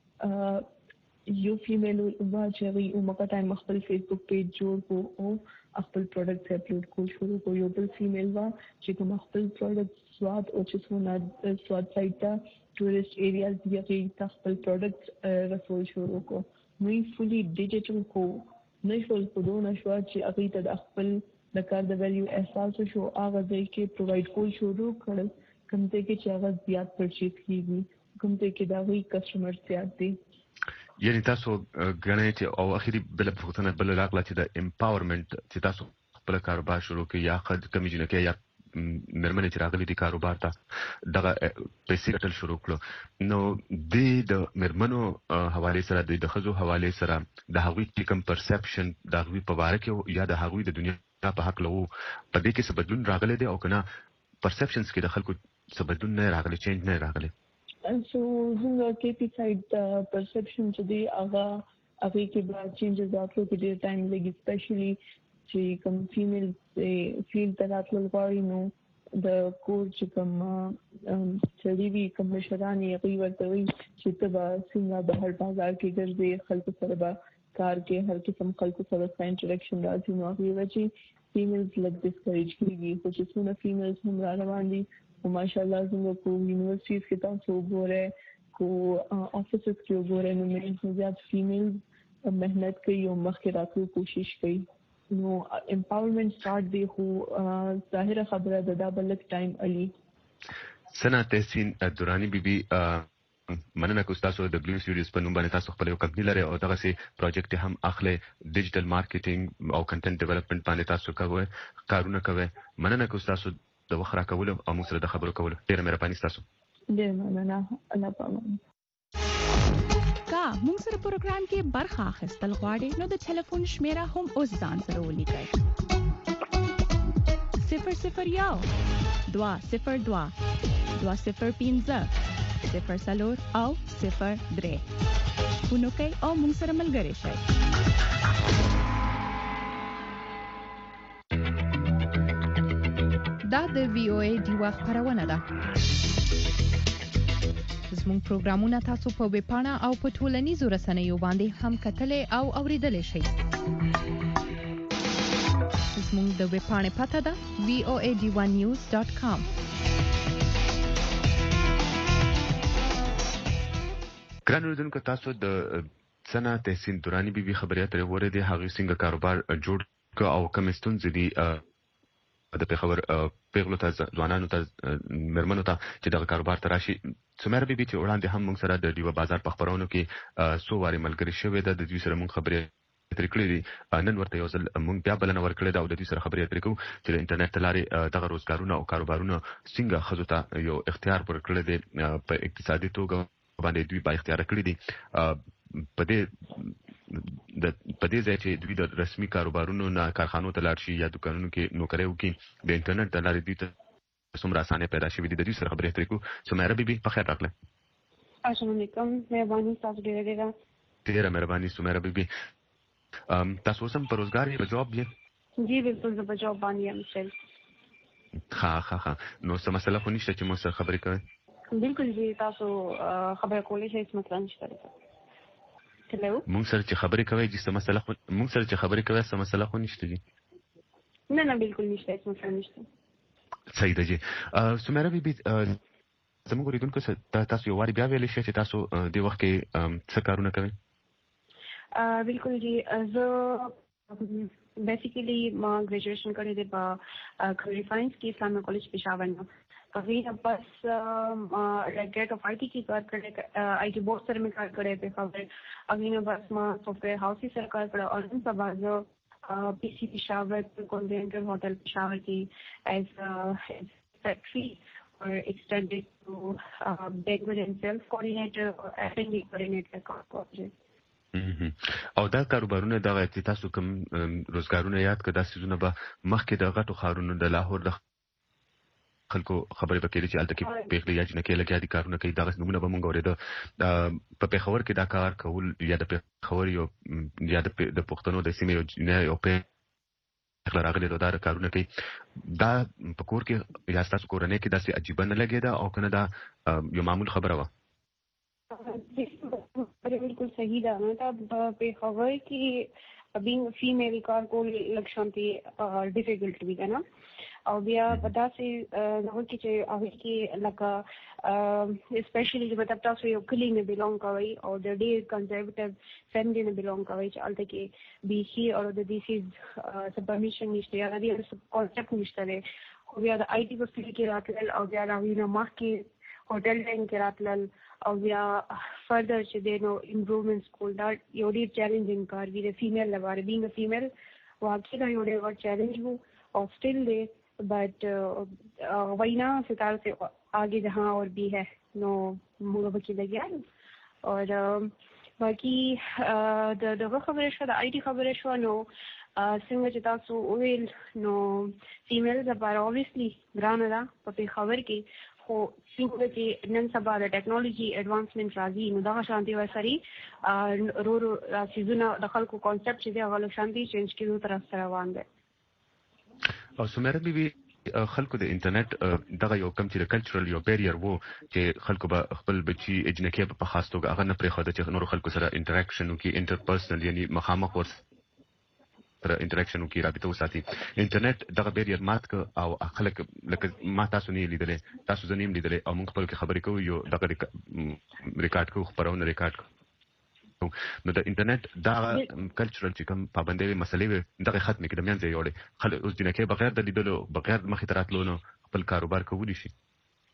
یو فیمیل واچوي او مکه ټایم خپل فیسبوک پیج جوړ کو او خپل پروډکټ اپلوډ کو شروع کو یو بل فیمیل وا چې کوم خپل پروډکټ سواد او چې څونه سواد سایت ته ټورست ایریاز دی چې خپل پروډکټ رسول شروع کو نو فولي ډیجیټل کو نه شول په دونه شو چې هغه ته د خپل د کار د ویلیو احساس شو هغه ځای کې پرووایډ کول شروع کړل کوم ځای کې چې هغه زیات پرچیز کیږي کوم ځای کې دا وی کسٹمر زیات دي
یعنی تاسو غنئ چې او اخیری بل پختنه بل راغله چې د امپاورمنت چې تاسو خپل کاروبار شروع کړئ یا خد کمیږي کې یا مرمنه چې راغلي دي کاروبار ته دغه پیسې ګټل شروع کړو نو د مرمنو حواله سره د خزو حواله سره د هغوی کوم پرسپشن د هغوی په واره کې یا د هغوی د دنیا په حق لو په دې کې څه بدلون راغلی دی او کنه پرسپشنز کې د خلکو څه بدلون نه راغلی چینج نه راغلی
سو څنګه کې په سایډ پرسپشن چې دی هغه کې به چینجز راتلو کې ډیر ټایم لګي سپیشلی چې کوم فیمیل فیل تراتل غواړي نو د کور چې کوم چړي وی کوم مشرانی هغه ورته وي چې ته به څنګه بهر بازار کې ګرځې خلکو سره به کار کې هر قسم خلکو سره انټریکشن راځي نو هغه وجه فیمیلز لګ ډیسکریج کیږي خو چې څونه فیمیلز هم را روان دي او ماشاءالله زموږ کو یونیورسيټیز کې تاسو وګورئ کو افیسز کې وګورئ نو مې زیات فیمیلز مهنت کوي او مخکې راتلو کوشش کوي نو امپاورمنت سٹارټ دی خو ظاهره خبره ده دا بلک ټایم علي
سنا تحسین دورانی بیبي مننه کوم تاسو د بلو سټوډیوز په نوم باندې تاسو خپل یو کمپنی لري او دغه سي پروجیکټ هم اخلي ډیجیټل مارکیټینګ او کنټینټ ډیولپمنٹ باندې تاسو کوي کارونه کوي مننه کوم تاسو د وخت راکولو او موږ سره د خبرو کولو ډیره مهرباني تاسو
ډیر مننه الله پامان
کا موږ سره پروګرام کې برخه اخیستل غواړئ نو د ټلیفون شمیره هم اوس ځان سره ولیکئ 001 202 205 0 او 03 ونوکئ او موږ سره ملګري شئ
دا د VOA ډیوا خبرونه ده زموږ پروګرامونه تاسو په ویب پاڼه او په ټولنیزو رسنیو باندې هم کتلای او اوریدلای شئ زموږ د ویب پاڼې پته ده voadivanews.com
ګران اوریدونکو تاسو د سنا تحسین دورانی بیبي خبرې اترې وره دي هغه څنګه کاروبار جوړ او کوم ستونزې دي د پیښور پیغلو ته ځوانانو ته مرمنو ته چې د کاروبار تراشي سمیر بیبي چې وړاندې هم موږ سره د ډیوا بازار په خبرونو کې سو واري ملګری شوې ده د دې سره موږ خبرې اترې کړې دي نن ورته یو ځل موږ بیا بلنه ورکړې ده او د دې سره خبرې اترې کوو چې د انټرنیټ لارې دغه روزګارونه او کاروبارونه څنګه خزو ته یو اختیار ورکړل دي په اقتصادي توګه باندې دوی با اختیار کړی دي په دې ځای چې دوی د رسمي کاروبارونو نه کارخانو ته لاړ شي یا دکانونو کې نوکري وکړي د انټرنیټ د لارې دوی ته څومره اسانه پیدا شوې دي د دې سره خبرې اترې کوو سمیره بیبي په خیر راغله
السلام علیکم مهرباني تاسو ډیره
مهرباني سمیره بیبي تاسو سم په روزګار یې په جواب یې
جی بالکل زه په جواب باندې یم شل
ها نو څه مسله خو نشته چې موږ سره خبرې کوي
بالکل جی تاسو خبرې کولای شئ څه مطلب نشته
موږ سره چې خبرې کوي چې څه مسله خو نشته دي
نه بالکل نشته څه مسله نشته
صحیح ده جی سمیره بیبي زموږ اوریدونکو تاسو یو واری بیا ویلی شئ چې تاسو د وخت کې څه کارونه کوئ
بالکل جی زه بیسیکلی ما ګریجویشن کړی دی په کمپیوټر ساينس کې اسلامي کالج پېښور نه کله بس ریګریټ اف آی ټی کې کار کړی آی ټی بورډ سره مې کار کړی په خبره اغینه بس ما سافټویر هاوس سره کار کړی او نن سبا زه پی سی پېښور کونټیننټل هوټل پېښور کې ایز سیکرټری or extended to banquet and sales coordinator or F&B coordinator coordinator
او دا کاروبارونه د تاسو کوم روزګارونه یاد کړه سيزونه به مخکې د غټو خارونو د لاهور د خلکو خبرې وکړي چې الته کې پیغلې یا جنکې لګیا دي کارونه کوي دا غسنونه به مونږ اورېده په پیښور کې دا کار کول یا د پیښور یو یا د پښتنو د سیمې یو په راغلي دا کارونه کوي دا په کور کې یا تاسو کورنۍ کې داسې عجیب نه لګیدا او کنه دا یو معمول خبره و
بالکل صحیح ده نو دا په خبره کې being a female کار کول لکشانتي ډیفیکلټ وی کنه او بیا پتا سي نو چې هغه کې لکه اسپیشلی چې مطلب تاسو یو کلی نه بیلونګ کوي او د ډیر کنزرویټیو فیملی نه بیلونګ کوي چې الته کې بي سي او د دي سي سبمیشن نشته یا د کانسپټ نشته خو بیا د آی ټي په فیلډ کې راتل او بیا راوینه مخکې هوټل لاین کې راتل او بیا فردر چې دینو امپروومنټس کول دا یو ډیر چیلنجینګ کار دی د فیمیل لپاره بینګ ا فیمیل واقعي دا یو ډیر چیلنج وو او سټیل دی بٹ وینا ستاره سے آگے جہاں اور بھی ہے نو موږ به لګیا اور باقي دغه خبره شو د آی ټي خبره شو نو څنګه چې تاسو ویل نو فیمیل لپاره اوبویسلی ګرانه ده په خبر کې خو څنګه چې نن سبا د ټیکنالوژي اډوانسمنت راځي نو دا شانتي وسري رو سيزونه د خلکو کانسپټ چې هغه شانتي چینج کیدو تر سره روان دي
او سمیره بیبي خلکو د انټرنیټ دغه یو کم چې کلچرل یو بیریر وو چې خلکو به خپل بچي اجنکه په خاص توګه هغه نه پرې خو د نور خلکو سره انټریکشن وکي انټرپرسنل یعنی مخامخ ور سره انټریکشن وکي رابطه وساتي انټرنیټ دغه بیریر مات ک او خلک لکه ما تاسو نه لیدل تاسو زنیم لیدل او موږ خپل کې خبرې کوو یو دغه ریکارډ کوو خبرونه ریکارډ نو د انټرنیټ دا کلچرل چې کوم پابندۍ مسلې دغه ختم کړي د میانځي یوړي خلک اوس دینه کې بغیر د لیدلو بغیر مخې تراتلو نو خپل کاروبار کولی شي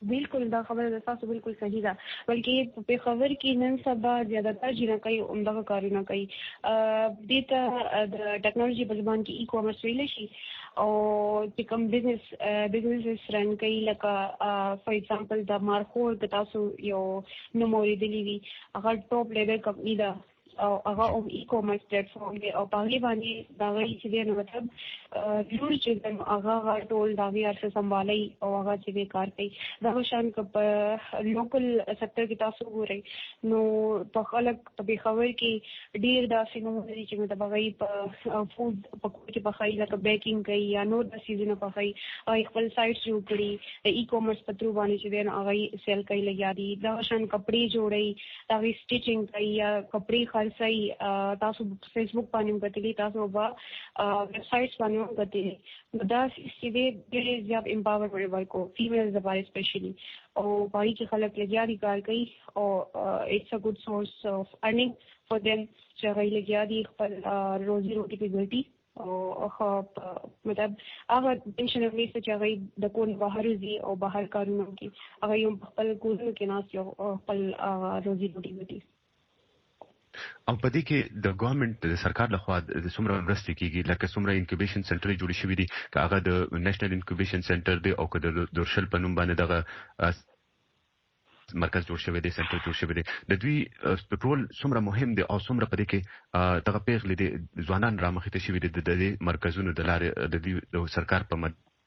بالکل دا خبره تاسو بالکل صحیح ده بلکې په خبر کې نن سبا زیاتره جنکای عمدہ کارونه کوي دیتا د ټیکنالوژي په زبان کې ای کامرس ویل شي او چې کوم بزنس رن کوي لکه فور ایگزامپل د مارکور د تاسو یو نوموري دی وی هغه ټاپ لیول کمپنی ده او هغه ای کامرس پلیټ فارم دی او په باندې دا غي چې نو مطلب ضرور چې هغه ټول دا وی ارسه سمبالي او هغه چې کار کوي دا شان په لوکل سېکټر کې تاسو ګورئ نو په خلک په خبر کې ډیر دا سينو چې مطلب هغه په فود په کې په خای لکه بیکینګ کوي یا نور د سیزن په خای او خپل سایت جوړ کړي د ای کامرس په ترو باندې چې نو هغه سیل کوي لګیا دي دا شان کپڑے جوړي دا وی سټیچینګ کوي یا کپڑے خرڅي تاسو فیسبوک باندې کتلی تاسو با ویب سایټس باندې کتلی دا چې دې زیات امپاور ورکو فیمیلز لپاره سپیشلی او پای کې خلک لګیا دي کار کوي او اټس ا ګډ سورس اف ارنینګ فور دیم چې هغه لګیا دي خپل روزي روټي په ګټي او مطلب هغه ټینشن ویسته چې هغه د کور بهر دي او بهر کارونه کوي هغه یو خپل کورونه کې ناس یو خپل روزي روټي ګټي
او په دې کې د ګورنمنت د سرکار لخوا د څومره مرستې کیږي لکه څومره انکوبیشن سنټر جوړ شوی دي که هغه د نېشنل انکوبیشن سنټر دی او که د دورشل په نوم باندې دغه مرکز جوړ شوی دی سنټر جوړ شوی دی د دوی ټول څومره مهم دی او څومره په دې کې دغه پیغلې دي ځوانان رامخې ته شوي دي د دې مرکزونو د لارې د دوی سرکار په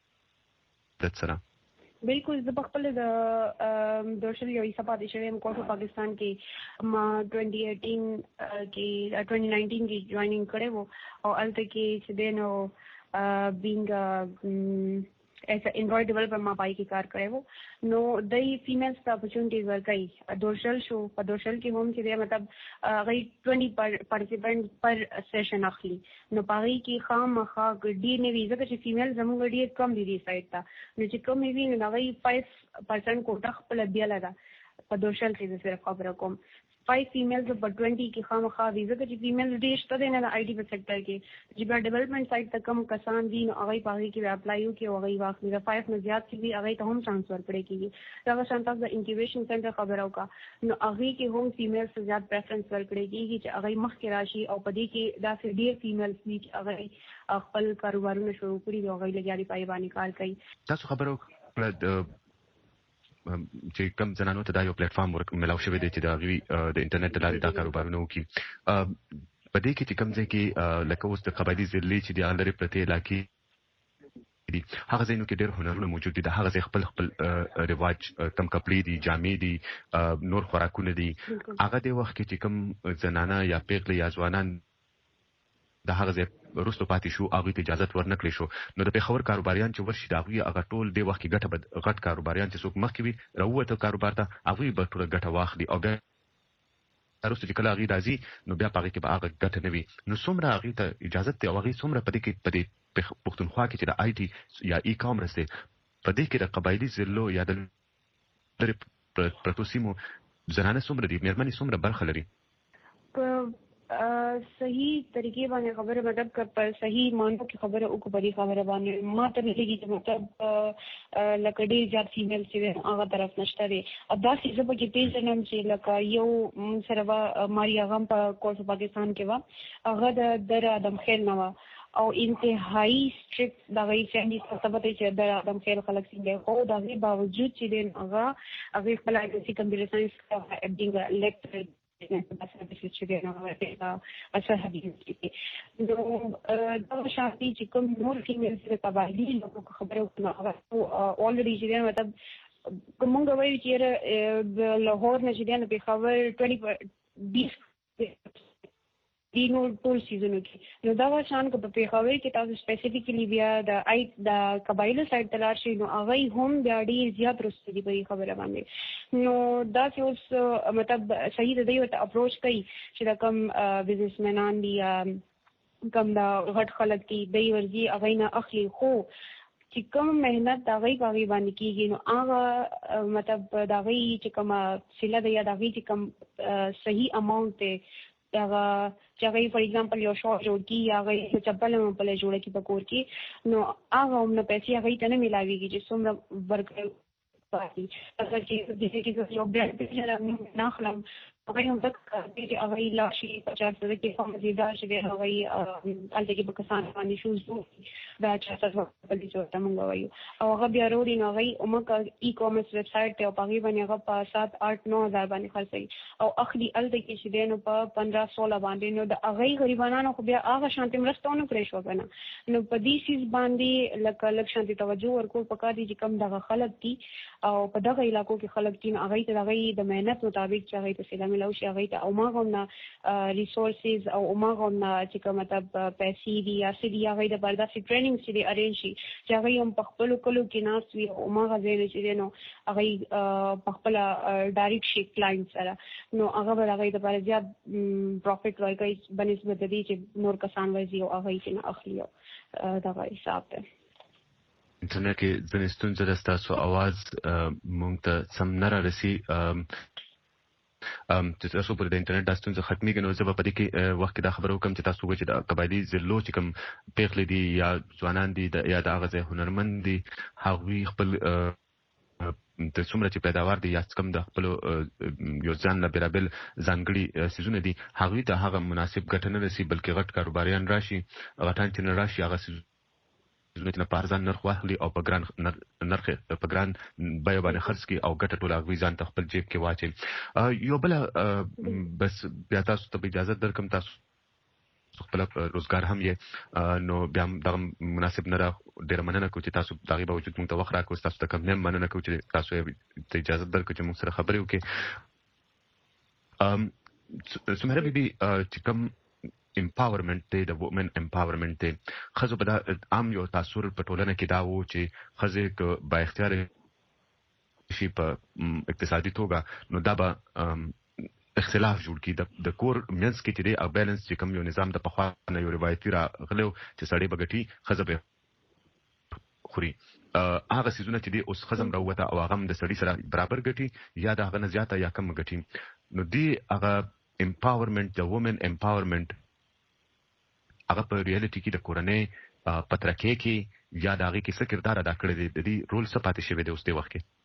مدد سره
بالکل زه خپل د دورشل یو حصہ پاتې شوم کوټ پاکستان کې ما 2018 کې 2019 کې جوائنینګ کړې وو او الته کې چې دینو بینګ ایسا انډرائډ ډیولپر ما پای کې کار کړی وو نو دای فیمیلز ته اپورچونټیز ورکړي دورشل شو په دورشل کې هم چې مطلب غي 20 پارټیسپینټ پر سیشن اخلي نو پای کې خامخا ګډي نه وی ځکه چې فیمیل زموږ ډیر کم دي سایت ته نو چې کوم وی نه غي 5% کوټه خپل بیل ده په دورشل کې صرف خبره کوم 5 فیمیلز په 20 کې خامخا وی ځکه چې فیمیل ډیر شته نه د آی ټي په سېکټر کې چې په ډیولپمنٹ سایت ته کم کسان دي نو هغه پاره کې اپلای وکړي او هغه واخلي د 5 نه زیات چې هغه ته هم ټرانسفر کړي کیږي دا شانته د انکیوبیشن سنټر خبرو کا نو هغه کې هم فیمیل څخه زیات پریفرنس ورکړي کیږي چې هغه مخکې راشي او په دې کې دا ډیر فیمیل چې هغه خپل کاروبارونه شروع کړي او هغه لګیاري پای باندې کار کوي
تاسو خبرو کړه چې کوم زنانو ته دا یو پلیټ فارم ملاو شوی دی چې دا غوي د انټرنیټ لارې دا کاروبارونه وکړي په دې کې چې کوم ځای کې لکه اوس د قبایلی ضلع چې د لري پرته علاقې دي هغه ځایونو کې ډېر هنرونه موجود دي د هغه ځای خپل رواج کم کپړې دي جامې دي نور خوراکونه دي هغه د وخت کې چې کوم زنانه یا پیغلې یا ځوانان د هغه ځای وروسته پاتې شو هغه ته اجازه ورنکړې شو نو د پیښور کاروباریان چې ورشي دا هغه ټول د وخت کې غټ کاروباریان چې څوک مخکې وي راوته کاروبار ته هغه به ټول ګټه واخلي او بیا تاسو چې کله هغه راځي نو بیا پاره کې به هغه ګټه نه وي نو څومره هغه ته اجازه ته هغه څومره پدې کې پدې پښتونخوا کې چې د آی ټي یا ای کامرس دی پدې کې د قبایلی ضلعو یا د پرتو سیمو زنانه څومره دي مېرمنې څومره برخه لري
صحیح طریقې باندې خبره مطلب که صحیح مانو کې خبره او کو بری خبره باندې ما ته لګي چې مطلب لکه ډیر زیات فیمیل چې هغه طرف نشته دي دا څه په کې پیژنم چې لکه یو سره ماریا غم په کوټ پاکستان کې و هغه د ادم خیل نو او انتهایی سټریکټ دا وی فیملی ثبت چې د ادم خیل خلک څنګه او دا غي باوجود چې هغه خپل اګسی کمپیوټر ساينس اډینګ لیکچر چې دی نو اصل حدیث نو دا شاعري چې کوم نور فیمیل سره قبایلی لوکو خبره وکړه اولریډي چې دی مطلب کومه وایي چې د لاهور نه چې دی په خبر 20 دینو ټول سیزنو کې نو دا شان کو په پیښور کې تاسو سپیسیفیکلی بیا د قبایلو سایت تلار شي نو هغه هم بیا ډیر زیات رسېدي په خبره باندې نو دا چې اوس مطلب صحیح دی ورته اپروچ کوي چې دا کم بزنسمنان دي کم دا غټ خلک دي دی ورځي هغه نه اخلي خو چې کوم مهنت دا غي باغی باندې کیږي نو هغه مطلب دا غي چې کوم سله دی دا غي چې کوم صحیح اماونت ته هغه چې هغه فور ایگزامپل یو شو جوړ کی هغه چپل هم په جوړه کې پکور کې نو هغه هم نه پیسې هغه ته نه ملاويږي چې څومره ورک پاتې اگر چې د دې کې یو بل څه نه خلم هغه هم د چې هغه لاشي 50 کې کوم زیاده شي هغه الته کې پاکستان باندې شوز دا چې تاسو په دې څه تمنګ وایو او هغه بیا وروړي نو هغه اومکه ای کامرس ویب سټ ته او هغه باندې هغه په 7-8-9 باندې خرڅي او اخلي الته کې چې دینو په 15-16 باندې نو د هغه غریبانو خو بیا هغه شانتي مرستونه کړی شو کنه نو په دې سیس باندې لکه شانتي توجه ورکول پکار دي چې کم دغه خلک دي او په دغه علاقو کې خلک دي هغه ته هغه د مهنت مطابق چې هغه ته سلام لو شي هغه ته او ما غوښنه ریسورسز او ما غوښنه چې کوم مطلب پیسې دي یا سړي هغه د برداشت ټریننګ چې دی ارینج شي چې هغه هم په خپل کلو کې ناس وي او ما غوښنه چې نو هغه په خپل ډایرکټ شي کلاینټ سره نو هغه به هغه د بار زیات پروفټ ورکړي بنسبت د دې چې نور کسان ورزي او هغه یې نه اخلي دا حساب ده
انټرنیټ کې د ستونزې د تاسو आवाज مونږ ته سم نه راسي چې تاسو پر د انټرنیټ د ستونزې ختمي کنه زه په دې کې وخت دا خبرو کوم چې تاسو وګورئ د قبایلی زلو چې کوم پیغلې دي یا ځوانان دي یا د هغه هنرمند دي هغوی خپل د څومره چې پیداوار دي یا کم د خپل یو ځان له برابر ځانګړي سيزونه دي هغوی ته هغه مناسب ګټنه رسي بلکې غټ کاروباریان راشي غټان چې راشي هغه زونه چې په ارزان نرخ واخلي او په ګران نرخ په ګران بیه باندې خرڅ کړي او ګټه ټول هغوی ځان ته خپل جیب کې واچي یو بل بس بیا تاسو ته اجازه درکم تاسو خپل روزګار هم یې نو بیا دغه مناسب نه ډېر مننه کوم چې تاسو دغه باوجود موږ ته وخت راکوي تاسو ته کوم نه مننه کوم چې تاسو ته اجازه درکړئ چې موږ سره خبرې وکړو سمهره بیبي چې کوم empowerment د women empowerment خزو په دا عام یو تاثیر په ټولنه کې دا وو چې خزه با اختیار شي په اقتصادي توګه نو دا به اختلاف جوړ کی د کور مینس کې چې دی بیلانس چې کوم یو نظام د پخوا نه یو روایتي راغلو چې سړی بغټي خزه به خوري هغه سيزونه چې دی اوس خزم راوته او هغه د سړی سره برابر غټي یا د هغه نه زیاته یا کم غټي نو دی هغه empowerment د women empowerment هغه په ریالټي کې د کورنۍ پترکې کې یا د هغه کې څه کردار ادا کړی دی د دې رول څه پاتې شوی دی اوس د وخت کې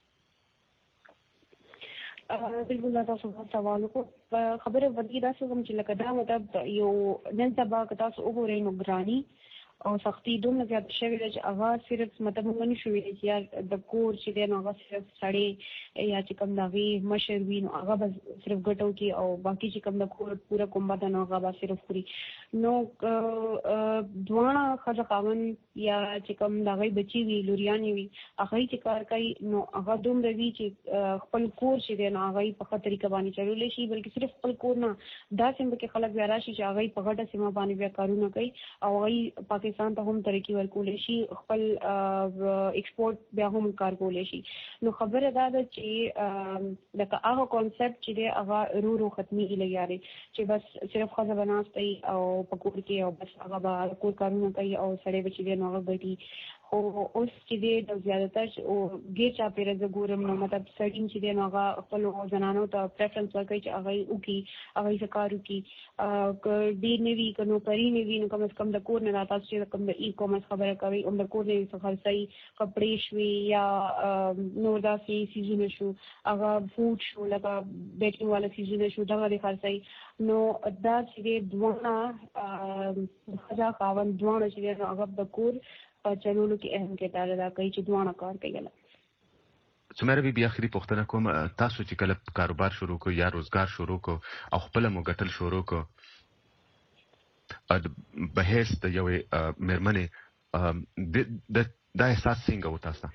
بالکل تاسو سوال کو خبره ودی دا څه کوم چې لکه دا مطلب یو نن سبا که تاسو وګورئ نو ګرانی او سختي دومره زیات شوی دی چې هغه صرف مطلب مونږ شوی دی چې د کور چې دی نو هغه صرف سړی یا چې کوم دغه مشر وي نو هغه صرف ګټو کې او باقي چې کوم د کور پورا کومه د نو هغه صرف خوري نو دوه خځه قانون یا چې کوم دغه بچي وي لورياني وي هغه چې کار کوي نو هغه دومره وی چې خپل کور چې دی نو هغه په خطر کې باندې چلولې شي بلکې صرف خپل کور نه دا سم کې خلک بیا راشي چې هغه په غټه سیمه باندې بیا کارونه کوي او هغه پاکستان ته هم ترقی ورکول شي خپل ایکسپورت بیا هم کار کول شي نو خبره دا ده چې لکه هغه کانسپټ چې دی هغه رو ختمي لګیاري چې بس صرف خزه بناستي او پکور کې او بس هغه به کور کارونه کوي او سړی بچي دی نو هغه غټي او اوس چې دی د زیاتره او ګیر چا پیره د ګورم نو مطلب سړی چې دی نو هغه خپل زنانو ته پریفرنس ورکوي چې هغه وکي هغه څه کار وکي ډیر نه وی کنو پری نه وی نو کم از کم د کور نه راځي چې کوم د ای کامرس خبره کوي او د کور نه څه خرڅي کپڑے شوي یا نور داسې سیزونه شو هغه فود شو لکه بیکینګ والا سیزونه شو دا غوړي خرڅي نو دا چې دوه خزا خاون دوه چې هغه د کور په چلولو کې اهم کردار ادا کوي چې دوه کار کوي
سمره بیا اخري پوښتنه کوم تاسو چې کله کاروبار شروع کو یا روزګار شروع کو او خپل موګټل شروع کو به هیڅ د یو مېرمنې د احساس څنګه و تاسو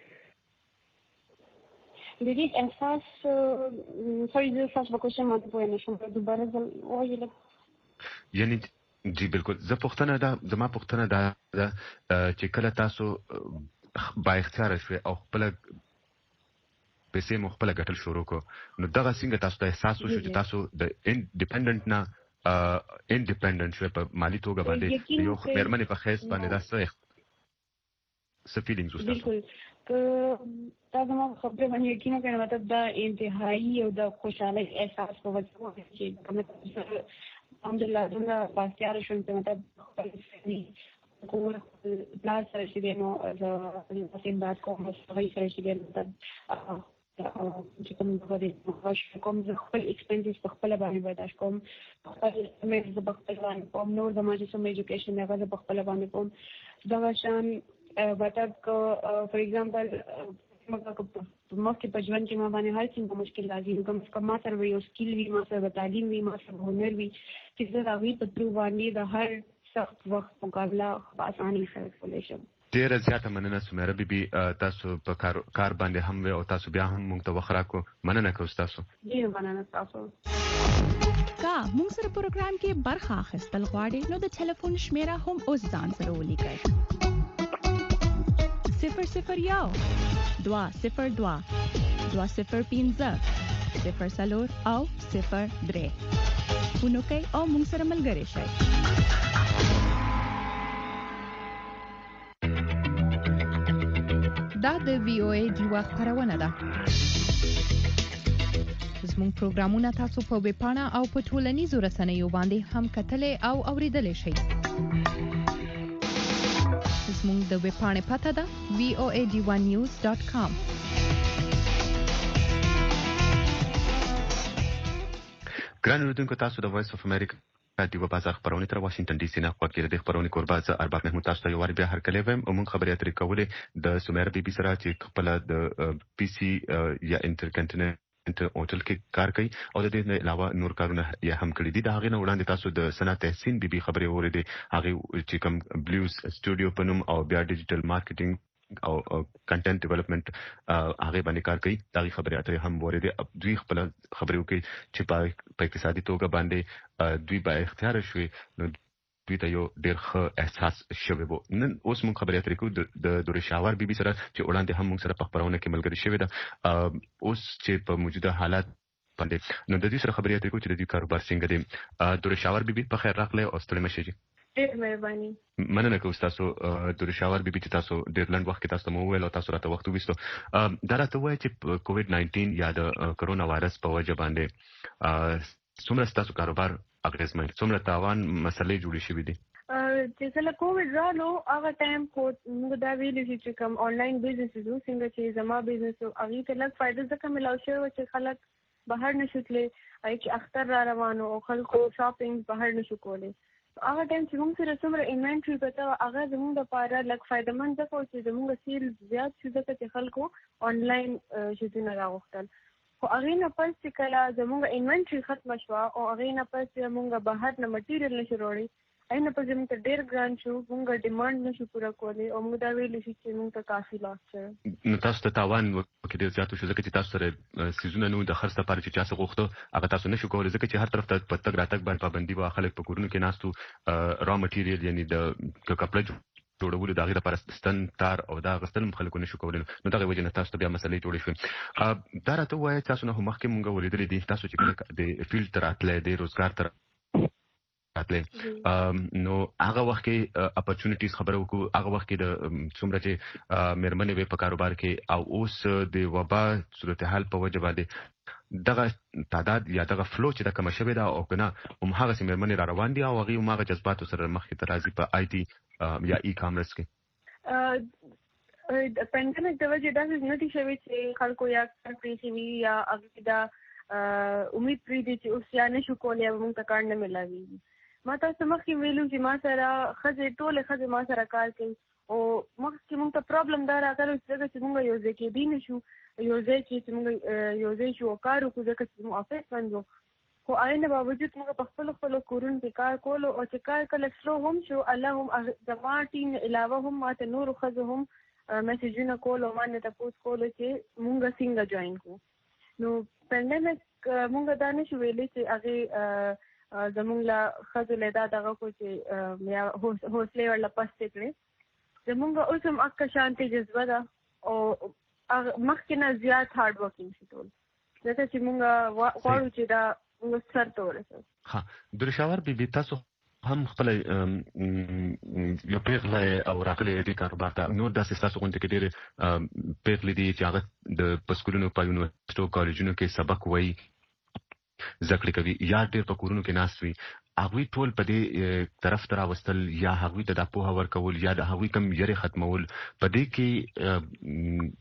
د دې احساس سوري د احساس په کومه ماته پوهه نشم دوباره وایي
یعنی جی بالکل زما پوښتنه دا چې کله تاسو با اختیار شوي او خپل پیسې مو خپل ګټل شروع کو نو دغه څنګه تاسو ته احساس وشو چې تاسو د انډیپندنت نه انډیپندنت شوي په مالی توګه باندې یو مېرمنې په خیس باندې څه فیلینګز وستاسو
بالکل دا زما خبره باندې یقین کوم مطلب دا انتهایی او د خوشاله احساس په وجه چې کومه الحمدلله دغه پاستیار شوم چې مطلب خپل کور پلاس سره چې نو د سیم بات کوم سره چې مطلب چې کوم غوښه کوم زه خپل ایکسپنسز په خپل باندې برداشت کوم خپل مې زه په خپل باندې کوم نور د ماجي سم ایجوکیشن هغه زه په خپل باندې کوم دا شان وټاپ کو فور ایگزامپل مخکې په ژوند کې ما باندې هر څه مشکل راځي کوم څه ما سره یو سکیل وي ما سره تعلیم وي ما سره هنر وي چې زه راوي په تر باندې د هر سخت وخت مقابله په اسانۍ سره کولی شم.
ډیره زیاته مننه سمیره بیبي تاسو په کار باندې هم او تاسو بیا هم موږ ته وخت راکو مننه کوم تاسو.
ډیره مننه تاسو.
کا موږ سره پروګرام کې برخه اخیستل غواړئ نو د ټلیفون شمیره هم اوس ځان سره ولیکئ 001 202 205 0 او 03 ونوکئ او موږ سره ملګري شئ.
دا د VOA ډیوا خبرونه ده. زموږ پروګرامونه تاسو په ویب پاڼه او په ټولنیزو رسنیو باندې هم کتلای او اوریدلای شئ. زموږ د ویب پاڼې پته ده voad1news.com.
ګران اوریدونکو تاسو د وایس اف امریکا دیو بازار خبرونه تر واشنگټن ډي سي نه خپل د خبرونه کوربه ز ارباب محمود تاسو ته یو وار بیا هرکلی ویم او موږ خبرې اترې کولې د سمیره بیبي سره چې خپل د پی سي یا انټرکنټیننټ هوټل کې کار کوي او د دې نه علاوه نور کارونه یې هم کړی دي. دا هغه نه وړاندې تاسو د سنا تحسین بیبي خبرې اورېدې هغه چې کوم بلوز سټوډیو پنوم او بیا ډیجیټل مارکیټینګ او کنټینټ ډیولپمنٹ هغه باندې کار کوي. دا خبرې اترې هم اورېدې. دوی خپل خبرې کوي چې په اقتصادي توګه باندې دوی با اختیار شوي نو دوی ته یو ډېر ښه احساس شوی وو. نن اوس موږ خبرې اترې کوو د دورشاور بیبي سره چې وړاندې هم موږ سره په خبرونه کې ملګري شوې ده اوس چې په موجوده حالات باندې نو د دې سره خبرې اترې کوو چې د دې کاروبار څنګه دی. دورشاور بیبي په خیر راغلی او ستړي مشه جی.
ډېر مهرباني.
مننه کوم تاسو دورشاور بیبي چې تاسو ډېر لنډ وخت کې تاسو مو ویل او تاسو راته وخت وګستو. دا راته وایي چې کووډ 19 یا د کرونا وایرس په وجه باندې څومره تاسو کاروبار اغیزمن څومره تاوان مسلې جوړې شوې دي.
چې کله کووډ رالو هغه ټایم کو موږ دا ویلې چې کوم آنلاین بزنس وو څنګه چې زما بزنس هغه ته لږ فائدہ ځکه ملاو شو چې خلک بهر نشوتلې چې اختر را روانو او خلکو شاپینګ بهر نشو کولای. هغه ټایم چې موږ سره څومره انوینټری پته هغه زموږ لپاره لږ فائدہ مند ځکه چې زموږ سیل زیات شو ځکه چې خلکو آنلاین شتونه راغوښتل. خو هغه نه پس چې کله زموږ انوینټری ختم شو او هغه نه پس موږ بهر نه مټیریل نشو وروړي اینه په زموږ ته ډېر ګران شو موږ ډیماند نشو پوره کولی او موږ دا ویل چې موږ ته کافي لاس شو.
نو تاسو ته تاوان وکړي ډېر زیات شو ځکه چې تاسو سره سیزونه نو د خرڅ لپاره چې تاسو غوښتو هغه تاسو نشو کولای ځکه چې هر طرف ته پتک راتک باندې پابندي و خلک په کورونو کې ناستو را مټیریل یعنی د کپړه جوړولو د هغې لپاره ستن تار او دا غستل خلکو نشو کولی نو دغه وجه نه تاسو ته بیا مسلې جوړې شوې. دا راته ووایه تاسو نه مخکې مونږ ولیدلې دي تاسو چې کله د فیلډ ته راتلی د روزګار ته نو هغه وخت کې اپورچونټیز خبره وکړو هغه وخت کې د څومره چې مېرمنې وې په کاروبار کې او اوس د وبا صورتحال په وجه باندې دغه تعداد یا دغه فلو چې د کم شوی دا او کنه هغه سي مېرمنې را روان دي او هغه هغه جذباتو سره مخکې ته راځي په آی ټي یا ای کامرس کې.
د پندنه د وجه دا نه دي شوی چې خلکو یا کړی وي یا هغه دا امید پرې دي چې اوس یا نشو کولای موږ ته کار نه ملاوي. ما تاسو مخکې ویلو چې ما سره خځې ټولې خځې ما سره کار کوي او مخکې موږ ته پرابلم دا راغلی چې موږ یو ځای کېدی نه شو یو ځای چې موږ یو ځای شو کار وکړو ځکه چې موږ افیس بند وو خو هغې نه باوجود موږ په خپلو کورونو کې کار کولو او چې کار کله سلو هم شو الله هم زما ټیم علاوه هم ما ته نورو ښځو هم میسیجونه کول او ما نه تپوس کولو چې موږ څنګه جوین کړو. نو پینډیمک موږ دا نه شو ویلی چې هغې زموږ له ښځو له دا دغه کو چې یا حوصلې ورله پسې کړې زموږ اوس هم اکه شانتې جذبه ده او مخکې نه زیات هارډ ورکینګ شي ټول ځکه چې موږ غواړو چې دا موږ سر ته ورسوو.
ها دورشاور بیبي تاسو هم خپل یو پیغله او راغلي دي کاروبار ته نور داسې تاسو غونډه کې ډېر پیغلې دي چې هغه د پسکولونو په یونیورسيټو کالجونو کې سبق وایي زکړې کوي یا ډېر په کورونو کې ناست وي هغوی ټول په دې طرف ته راوستل یا هغوی ته دا پوهه ورکول یا د هغوی کم یرې ختمول په دې کې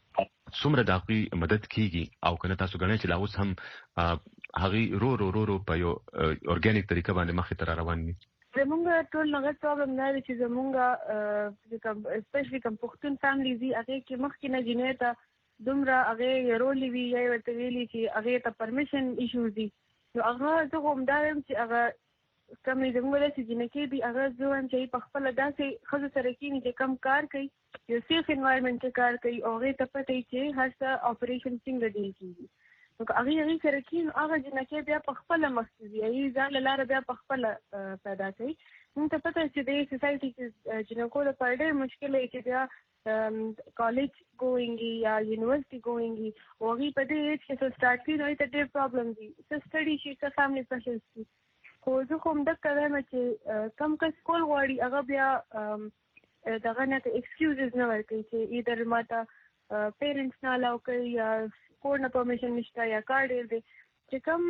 څومره د هغوی مدد کیږي او کنه تاسو غواړئ چې لا اوس هم هغوی رو په یو اورګانیک طریقه باندې مخې ته روان دي؟
زمونږ ټول نغد پرابلم دا دی چې زمونږ اسپیشلی کوم پښتون فیملی دي هغه کې مخکې نه جنې ته دومره هغه رول وی یا ورته ویلي چې هغه ته پرمیشن ایشوز دي نو هغه زه هم دا یم چې هغه کوم زموږ د جنکې دي هغه ځوان چې په خپل داسې خزو سره کېني چې کم کار کوي یو سیف انوایرنمنت کې کار کوي او هغه ته پته چې هر څه اپریشن څنګه ډیل کیږي نو هغه سره کېنو هغه جنکې بیا په خپل مخکې وي ځان لاره بیا په خپل پیدا کوي موږ ته پته چې د سوسایټي کې جنکو د پر ډېر مشکل چې بیا کالج ګوینګي یا یونیورسيټي ګوینګي او هغه په دې چې څه سٹارټ کړي نو ته ډېر پرابلم دي څه سټډي شي څه فیملی پرشرز دي خو زه کوم د کلمه چې کم کس کول غواړي هغه بیا دغه نه ایکسکیوزز نه ورکوي چې ایدر ماته پیرنټس نه الاو کوي یا کور نه پرمیشن نشته یا کار ډېر دی چې کوم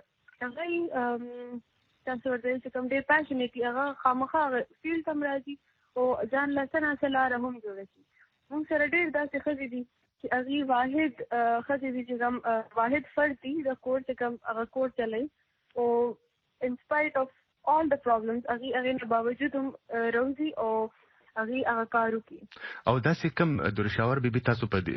هغه تاسو ورته چې کوم ډېر پاشنیټ هغه خامخا فیل تم راځي او ځان له څه لاره هم جوړ شي موږ سره ډېر داسې ښځې دي چې هغې واحد ښځې دي چې کوم واحد فرد دي د کور چې کوم هغه کور چلوي او in spite of all the problems هغې نه باوجود هم روزي او هغه کارو کې
او داسې کوم درشاور بیبي تاسو په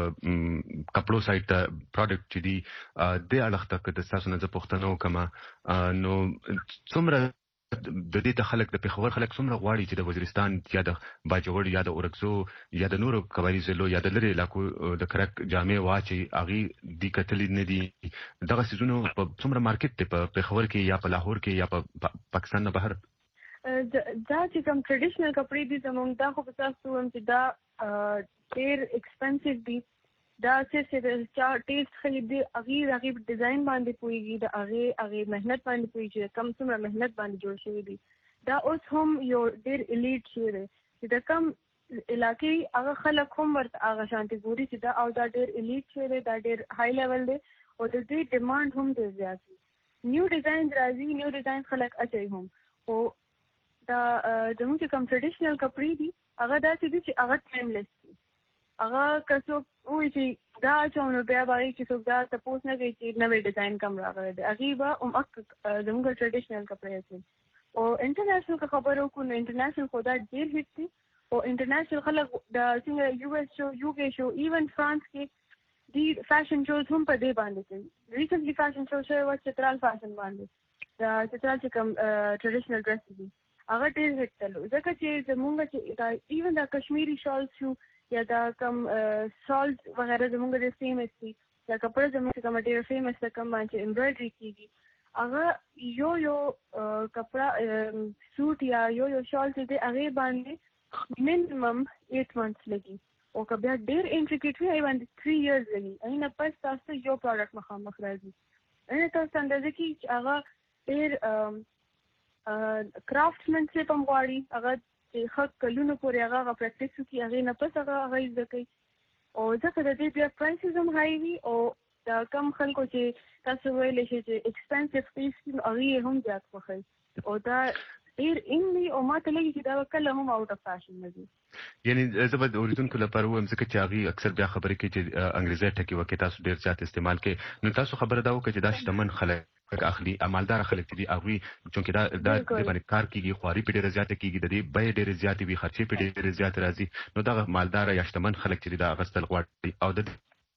کپړو سایت پروډکټ چې دی د اړخته کې د تاسو نه پوښتنه وکم نو څومره د دې ته خلک د پیښور خلک څومره غواړي چې د وزیرستان یا د باجوړ یا د اورکزو یا د نورو قبایلی ضلعو یا د لرې علاقو د کرک جامع واچي هغې دي کتلې نه دي دغه څیزونو په څومره مارکیټ دی په پیښور کې یا په لاهور کې یا په پاکستان نه بهر
دا چې کوم ټریډیشنل کپړې دي زموږ دا خو په تاسو هم چې دا ډېر ایکسپنسیو دي دا چې چا ټیسټ خلی دی هغه ډیزاین باندې پويږي د هغه مهنت باندې پويږي کم څومره مهنت باندې جوړ شوی دی دا اوس هم یو ډېر الیټ شی دی چې د کم علاقې هغه خلک هم ورته هغه شانتي ګوري چې دا او دا ډېر الیټ شی دی دا ډېر های لیول دی او د دې ډیماند هم ډېر زیات دی نیو ډیزاین راځي نیو ډیزاین خلک اچي هم او دا زموږ کوم ټریډیشنل کپړې دي هغه داسې دي چې هغه ټایملیس دي هغه که څوک وایي چې دا اچوم نو بیا به هغې چې څوک دا تپوس نه کوي چې نوی ډیزاین کوم راغلی دی هغې به زموږ ټریډیشنل کپړې اچوي او انټرنیشنل که خبرې وکړو نو انټرنیشنل خو دا ډېر هیټ دي او انټرنیشنل خلک د څنګه یو ایس شو یو کې شو ایون فرانس کې دي فیشن شوز هم په دې باندې کوي ریسنټلی فیشن شو شوی و چترال فیشن باندې دا چترال چې کوم ټریډیشنل ډریس دي هغه ډېر هیټ تلو ځکه چې زموږ چې دا ایون دا کشمیري شالز شو یا دا کم سالز وغیرہ زموږ ډېر فیمس دي دا کپړه زموږ کوم ډېر فیمس ده کوم باندې امبرايډري کیږي هغه یو کپړه سوټ یا یو شال چې دی هغه باندې منیمم 8 months لګي او که بیا ډېر انټریکیټ وي باندې 3 years لګي اینه پس تاسو یو پروډکټ مخامخ راځي اینه تاسو اندازه کې چې هغه ډېر کرافټمنشپ هم غواړي هغه چې خط کلونو پورې هغه پریکټیس وکړي هغې نه پس هغه زده کوي او ځکه د دې بیا پرایسز هم هاي وي او د کم خلکو چې تاسو ویلی شئ چې ایکسپنسیو پیس دي نو هغې هم زیات خوښوي او دا ډېر ان دي او ما ته لګي چې دا کله هم آوټ اف فیشن نه دي
یعنې زه به د اورېدونکو لپاره ووایم ځکه چې هغې اکثر بیا خبرې کوي چې انګریزي ټکي وکړي تاسو ډېر زیات استعمال کوي نو تاسو خبره دا وکړه چې دا شتمن خلک اخلي مالدار خلک دي هغوی چونکې دا د باندې کار کېږي خواري پې ډېره زیاته کېږي د دې بیې ډېرې زیاتې وي خرچې پې ډېرې زیاتې راځي نو دغه مالداره یا شتمن خلک چې دي دا اخیستل غواړي او د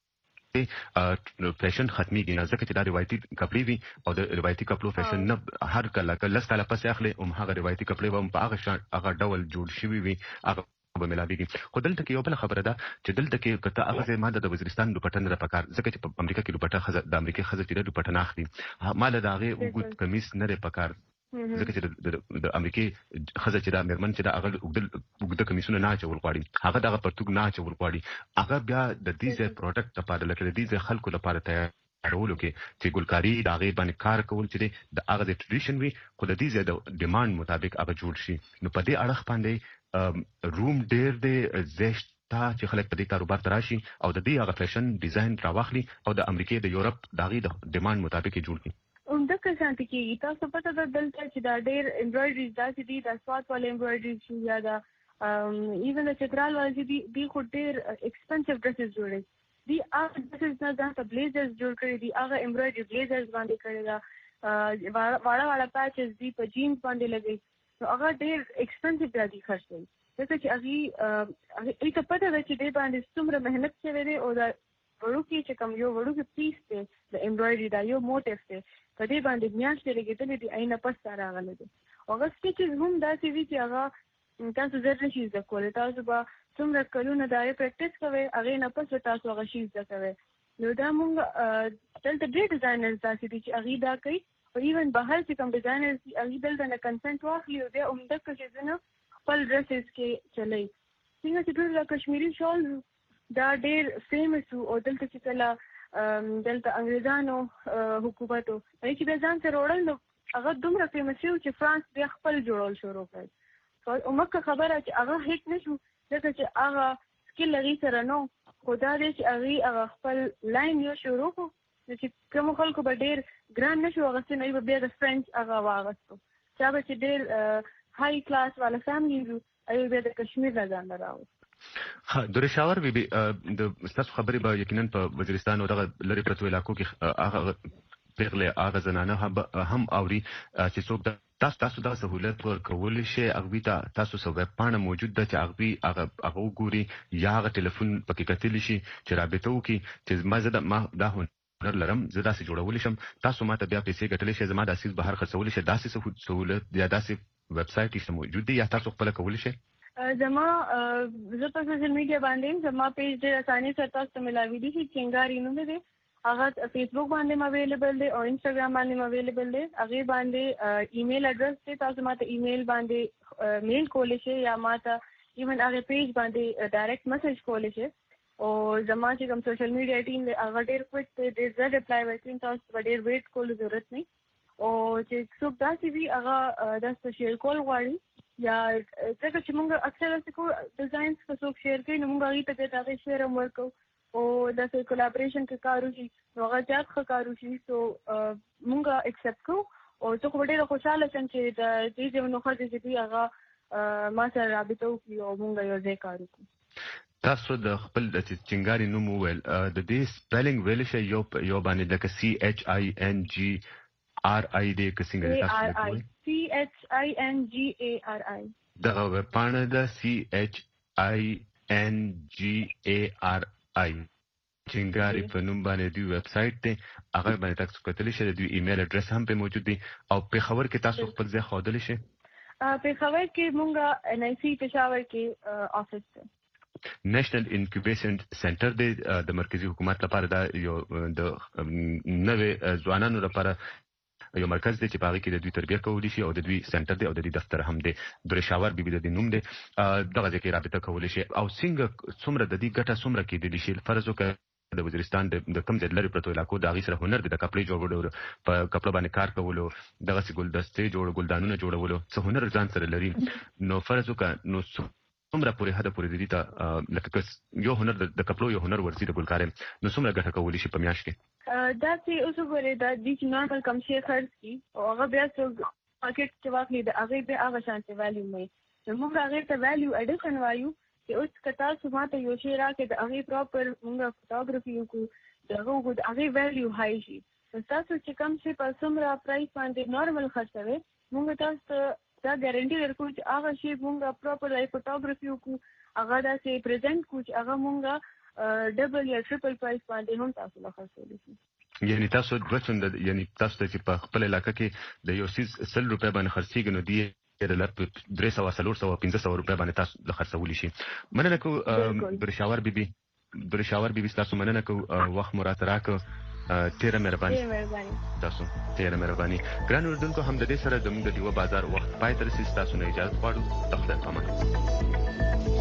فیشن ختمېږي نه ځکه چې دا روایتي کپړې وي او د روایتي کپړو فیشن نه هر کله که 10 کاله پسې اخلي هغه روایتي کپړې به هم په هغه ډول جوړ شوي وي هغه به ملاویږي خو دلته کې یو بله خبره ده چې دلته کې که ته هغه ځای ما د وزیرستان دوپټه نه ده پکار ځکه چې په امریکا کې دوپټه د امریکایي ښځه چې ده دوپټه نه اخلي ما له د هغې اوږد کمیس نه دی پکار ځکه چې د امریکایي ښځه چې ده مېرمن چې ده هغه اوږده کمیسونه نه اچول غواړي هغه دغه پرتوګ نه اچول غواړي هغه بیا د دې ځای پروډکټ لپاره لکه د دې ځای خلکو لپاره تیارولو کې چې ګلکاري د هغې باندې کار کول چې دی د هغه ځای ټریډیشن وي خو د دې ځای د ډیمانډ مطابق هغه جوړ شي نو په دې اړخ باندې روم ډېر دی ځای شته چې خلک په دې کاروبار ته راشي او د دې هغه فیشن ډیزاین راواخلي او د امریکې د یورپ د هغې د ډیمانډ مطابق یې جوړ کړي
همدغه شانتي کېږي تاسو پته ده دلته چې دا ډېر امبرايډريز داسې دي دا سوات والے امبرايډريز شي یا دا ایون د چترال والے دي خو ډېر ایکسپنسیو ډریسز جوړوي دی هغه د ځان ته بلیزرز جوړ کړی دي هغه امبرايډري بلیزرز باندې کړی دا واړه پاچز دی په جینز باندې لګي نو هغه ډېر ایکسپنسیو راځي خرڅوي ځکه چې هغه ته پته ده چې دې باندې څومره مهنت شوی دی او دا وړوکی چې کوم یو وړوکی پیس دی د امبرايډري دا یو موټیف دی په دې باندې میاشتې لګېدلې دي عینه پس راغلی دی هغه سټیچز هم داسې دي چې هغه تاسو زر نشئ زده کولی تاسو به څومره کلونه د هغې پریکټس کوئ هغې نه پس به تاسو هغه شي زده کوئ نو دا مونږ دلته ډېر ډیزاینرز داسې دي چې هغې دا کوي او ایون بهر چې کوم ډیزاینرز دي هغې دلته نه کنسنټ واخلي او بیا عمده څیزونه خپل ډریسز کې چلی څنګه چې ټول کشمیري شال دا ډېر فیمس وو او دلته چې کله دلته انګریزانو حکومت و هغې چې بیا ځان سره وړل نو هغه دومره فیمس و چې فرانس بیا خپل جوړول شروع کړل او مکه خبره چې هغه هیټ نه شو ځکه چې هغه سکل هغې سره نه خو دا دی چې هغې خپل لاین یو شروع کړو نو چې کومو خلکو به ډېر ګران نه شو اخیستی نو به بیا د فرینچ هغه واغستو چا به چې ډېر هائی کلاس والا فیملیز وو هغوی بیا د کشمیر نه ځان راوست
درشاور بیبي د ستاسو خبرې به یقینا په وزیرستان او دغه لرې پرتو علاقو کې هغه پیغلې هغه زنانه هم اوري چې څوک تاسو دا سهولت ورکولی شي هغوی ته تاسو څه ویب پاڼه موجود ده چې هغوی هغه وګوري یا هغه ټلیفون پکې کتلی شي چې رابطه وکړي چې ما دا هنر لرم زه داسې جوړولی شم تاسو ما ته بیا پیسې ګټلی شئ زما دا څیز بهر خرڅولی شئ داسې سهولت یا داسې ویب سایټ یې موجود دی یا تاسو خپله کولی شئ
زما زه په سوشل میډیا باندې زما پیج ډېر اسانۍ سره تاسو ته ملاوي دي چې چنګاري نوم دی هغه فیسبوک باندې اویلیبل دی او انسټاګرام باندې اویلیبل دی هغې باندې ایمیل اډرس دی تاسو ما ته ایمیل باندې میل کولی شئ یا ما ته ایون هغې پیج باندې ډایرکټ میسج کولی شئ او زما چې کوم سوشل میډیا ټیم دی هغه ډېر کویک دی ډېر زر ریپلای ورکوي تاسو به ډېر ویټ کولو ضرورت نه او چې څوک داسې وي هغه داسې شیر کول غواړي یا ځکه چې مونږ اکثر داسې کوو ډیزاینس که څوک شیر کوي نو مونږ هغې ته بیا د هغې شیر هم ورکوو او داسې کولابریشن که کار وشي نو هغه زیات ښه کار وشي سو مونږ ایکسپټ کوو او څوک به ډېره خوشحاله شم چې د دې ځایونو ښځې چې دوی هغه ما سره رابطه وکړي او مونږ یو ځای کار وکړو
تاسو د خپل د چنګاري نوم وویل د دې سپیلنګ ویلی شئ یو باندې لکه CHINGARI دی که څنګه
CHINGARI
دغه ویبپاڼه ده CHINGARI چنګاري په نوم باندې دوی ویب سایټ دی هغه باندې تاسو کتلی شئ د دوی ایمیل اډرس هم پې موجود دی او پېښور کې تاسو خپل ځای ښودلی شئ
پېښور کې مونږ NIC پېښور کې آفس دی
نیشنل انکیوبیشن سنټر دی د مرکزی حکومت لپاره دا یو د نوې ځوانانو لپاره یو مرکز دی چې په هغې کې د دوی تربیه کولی شي او د دوی سنټر دی او د دوی دفتر هم دی درشاور بیبي د دې نوم دی دغه ځای کې رابطه کولی شي او څنګه څومره د دې ګټه څومره کېدلی شي فرض وکړه د وزیرستان د کوم ځای لرې پرتو علاقو د هغې سره هنر دی د کپړې جوړولو په کپړه باندې کار کولو دغسې ګلدستې ګلدانونه جوړولو څه هنر ځان سره لري نو فرض وکړه نو څومره پورې حده پورې د دې ته لکه یو هنر د کپړو یو هنر ورځي د ګلکارۍ نو څومره ګټه کولی شي په میاشت کې
داسې اوس وګورئ دا دي چې نارمل کم شی خرڅ کړي او هغه بیا څوک مارکیټ کې واخلي د هغې بیا هغه شانتې ویلیو وایي نو موږ هغې ته ویلیو اډیشن وایو چې اوس که تاسو ما ته یو شی راکړئ د هغې پراپر موږ فوټوګرافي وکړو د هغه وکړو د هغې ویلیو های شي نو تاسو چې کم شی په څومره پرایس باندې نارمل خرڅوئ موږ تاسو ته دا ګارنټي درکوو چې هغه شی موږ پراپر فوټوګرافي وکړو هغه داسې پرزنټ کړو چې هغه موږ ډبل یا ټریپل پرایس باندې هم تاسو له خرڅولی شي
یعنی تاسو دوه چنده یعنی تاسو ته چې په خپل علاقه کې د یو څیز 100 روپۍ باندې خرڅېږي نو دی 300 400 500 روپۍ باندې تاسو د خرڅولی شي مننه کوو درشاور بیبي تاسو مننه کوو وخت مو راته راکړو ډېره مهرباني تاسو ډېره مهرباني ګران اردوونکو هم د دې سره زموږ د ډیوه بازار وخت پای ته رسېږي تاسو نه اجازه غواړو تاسو ته امان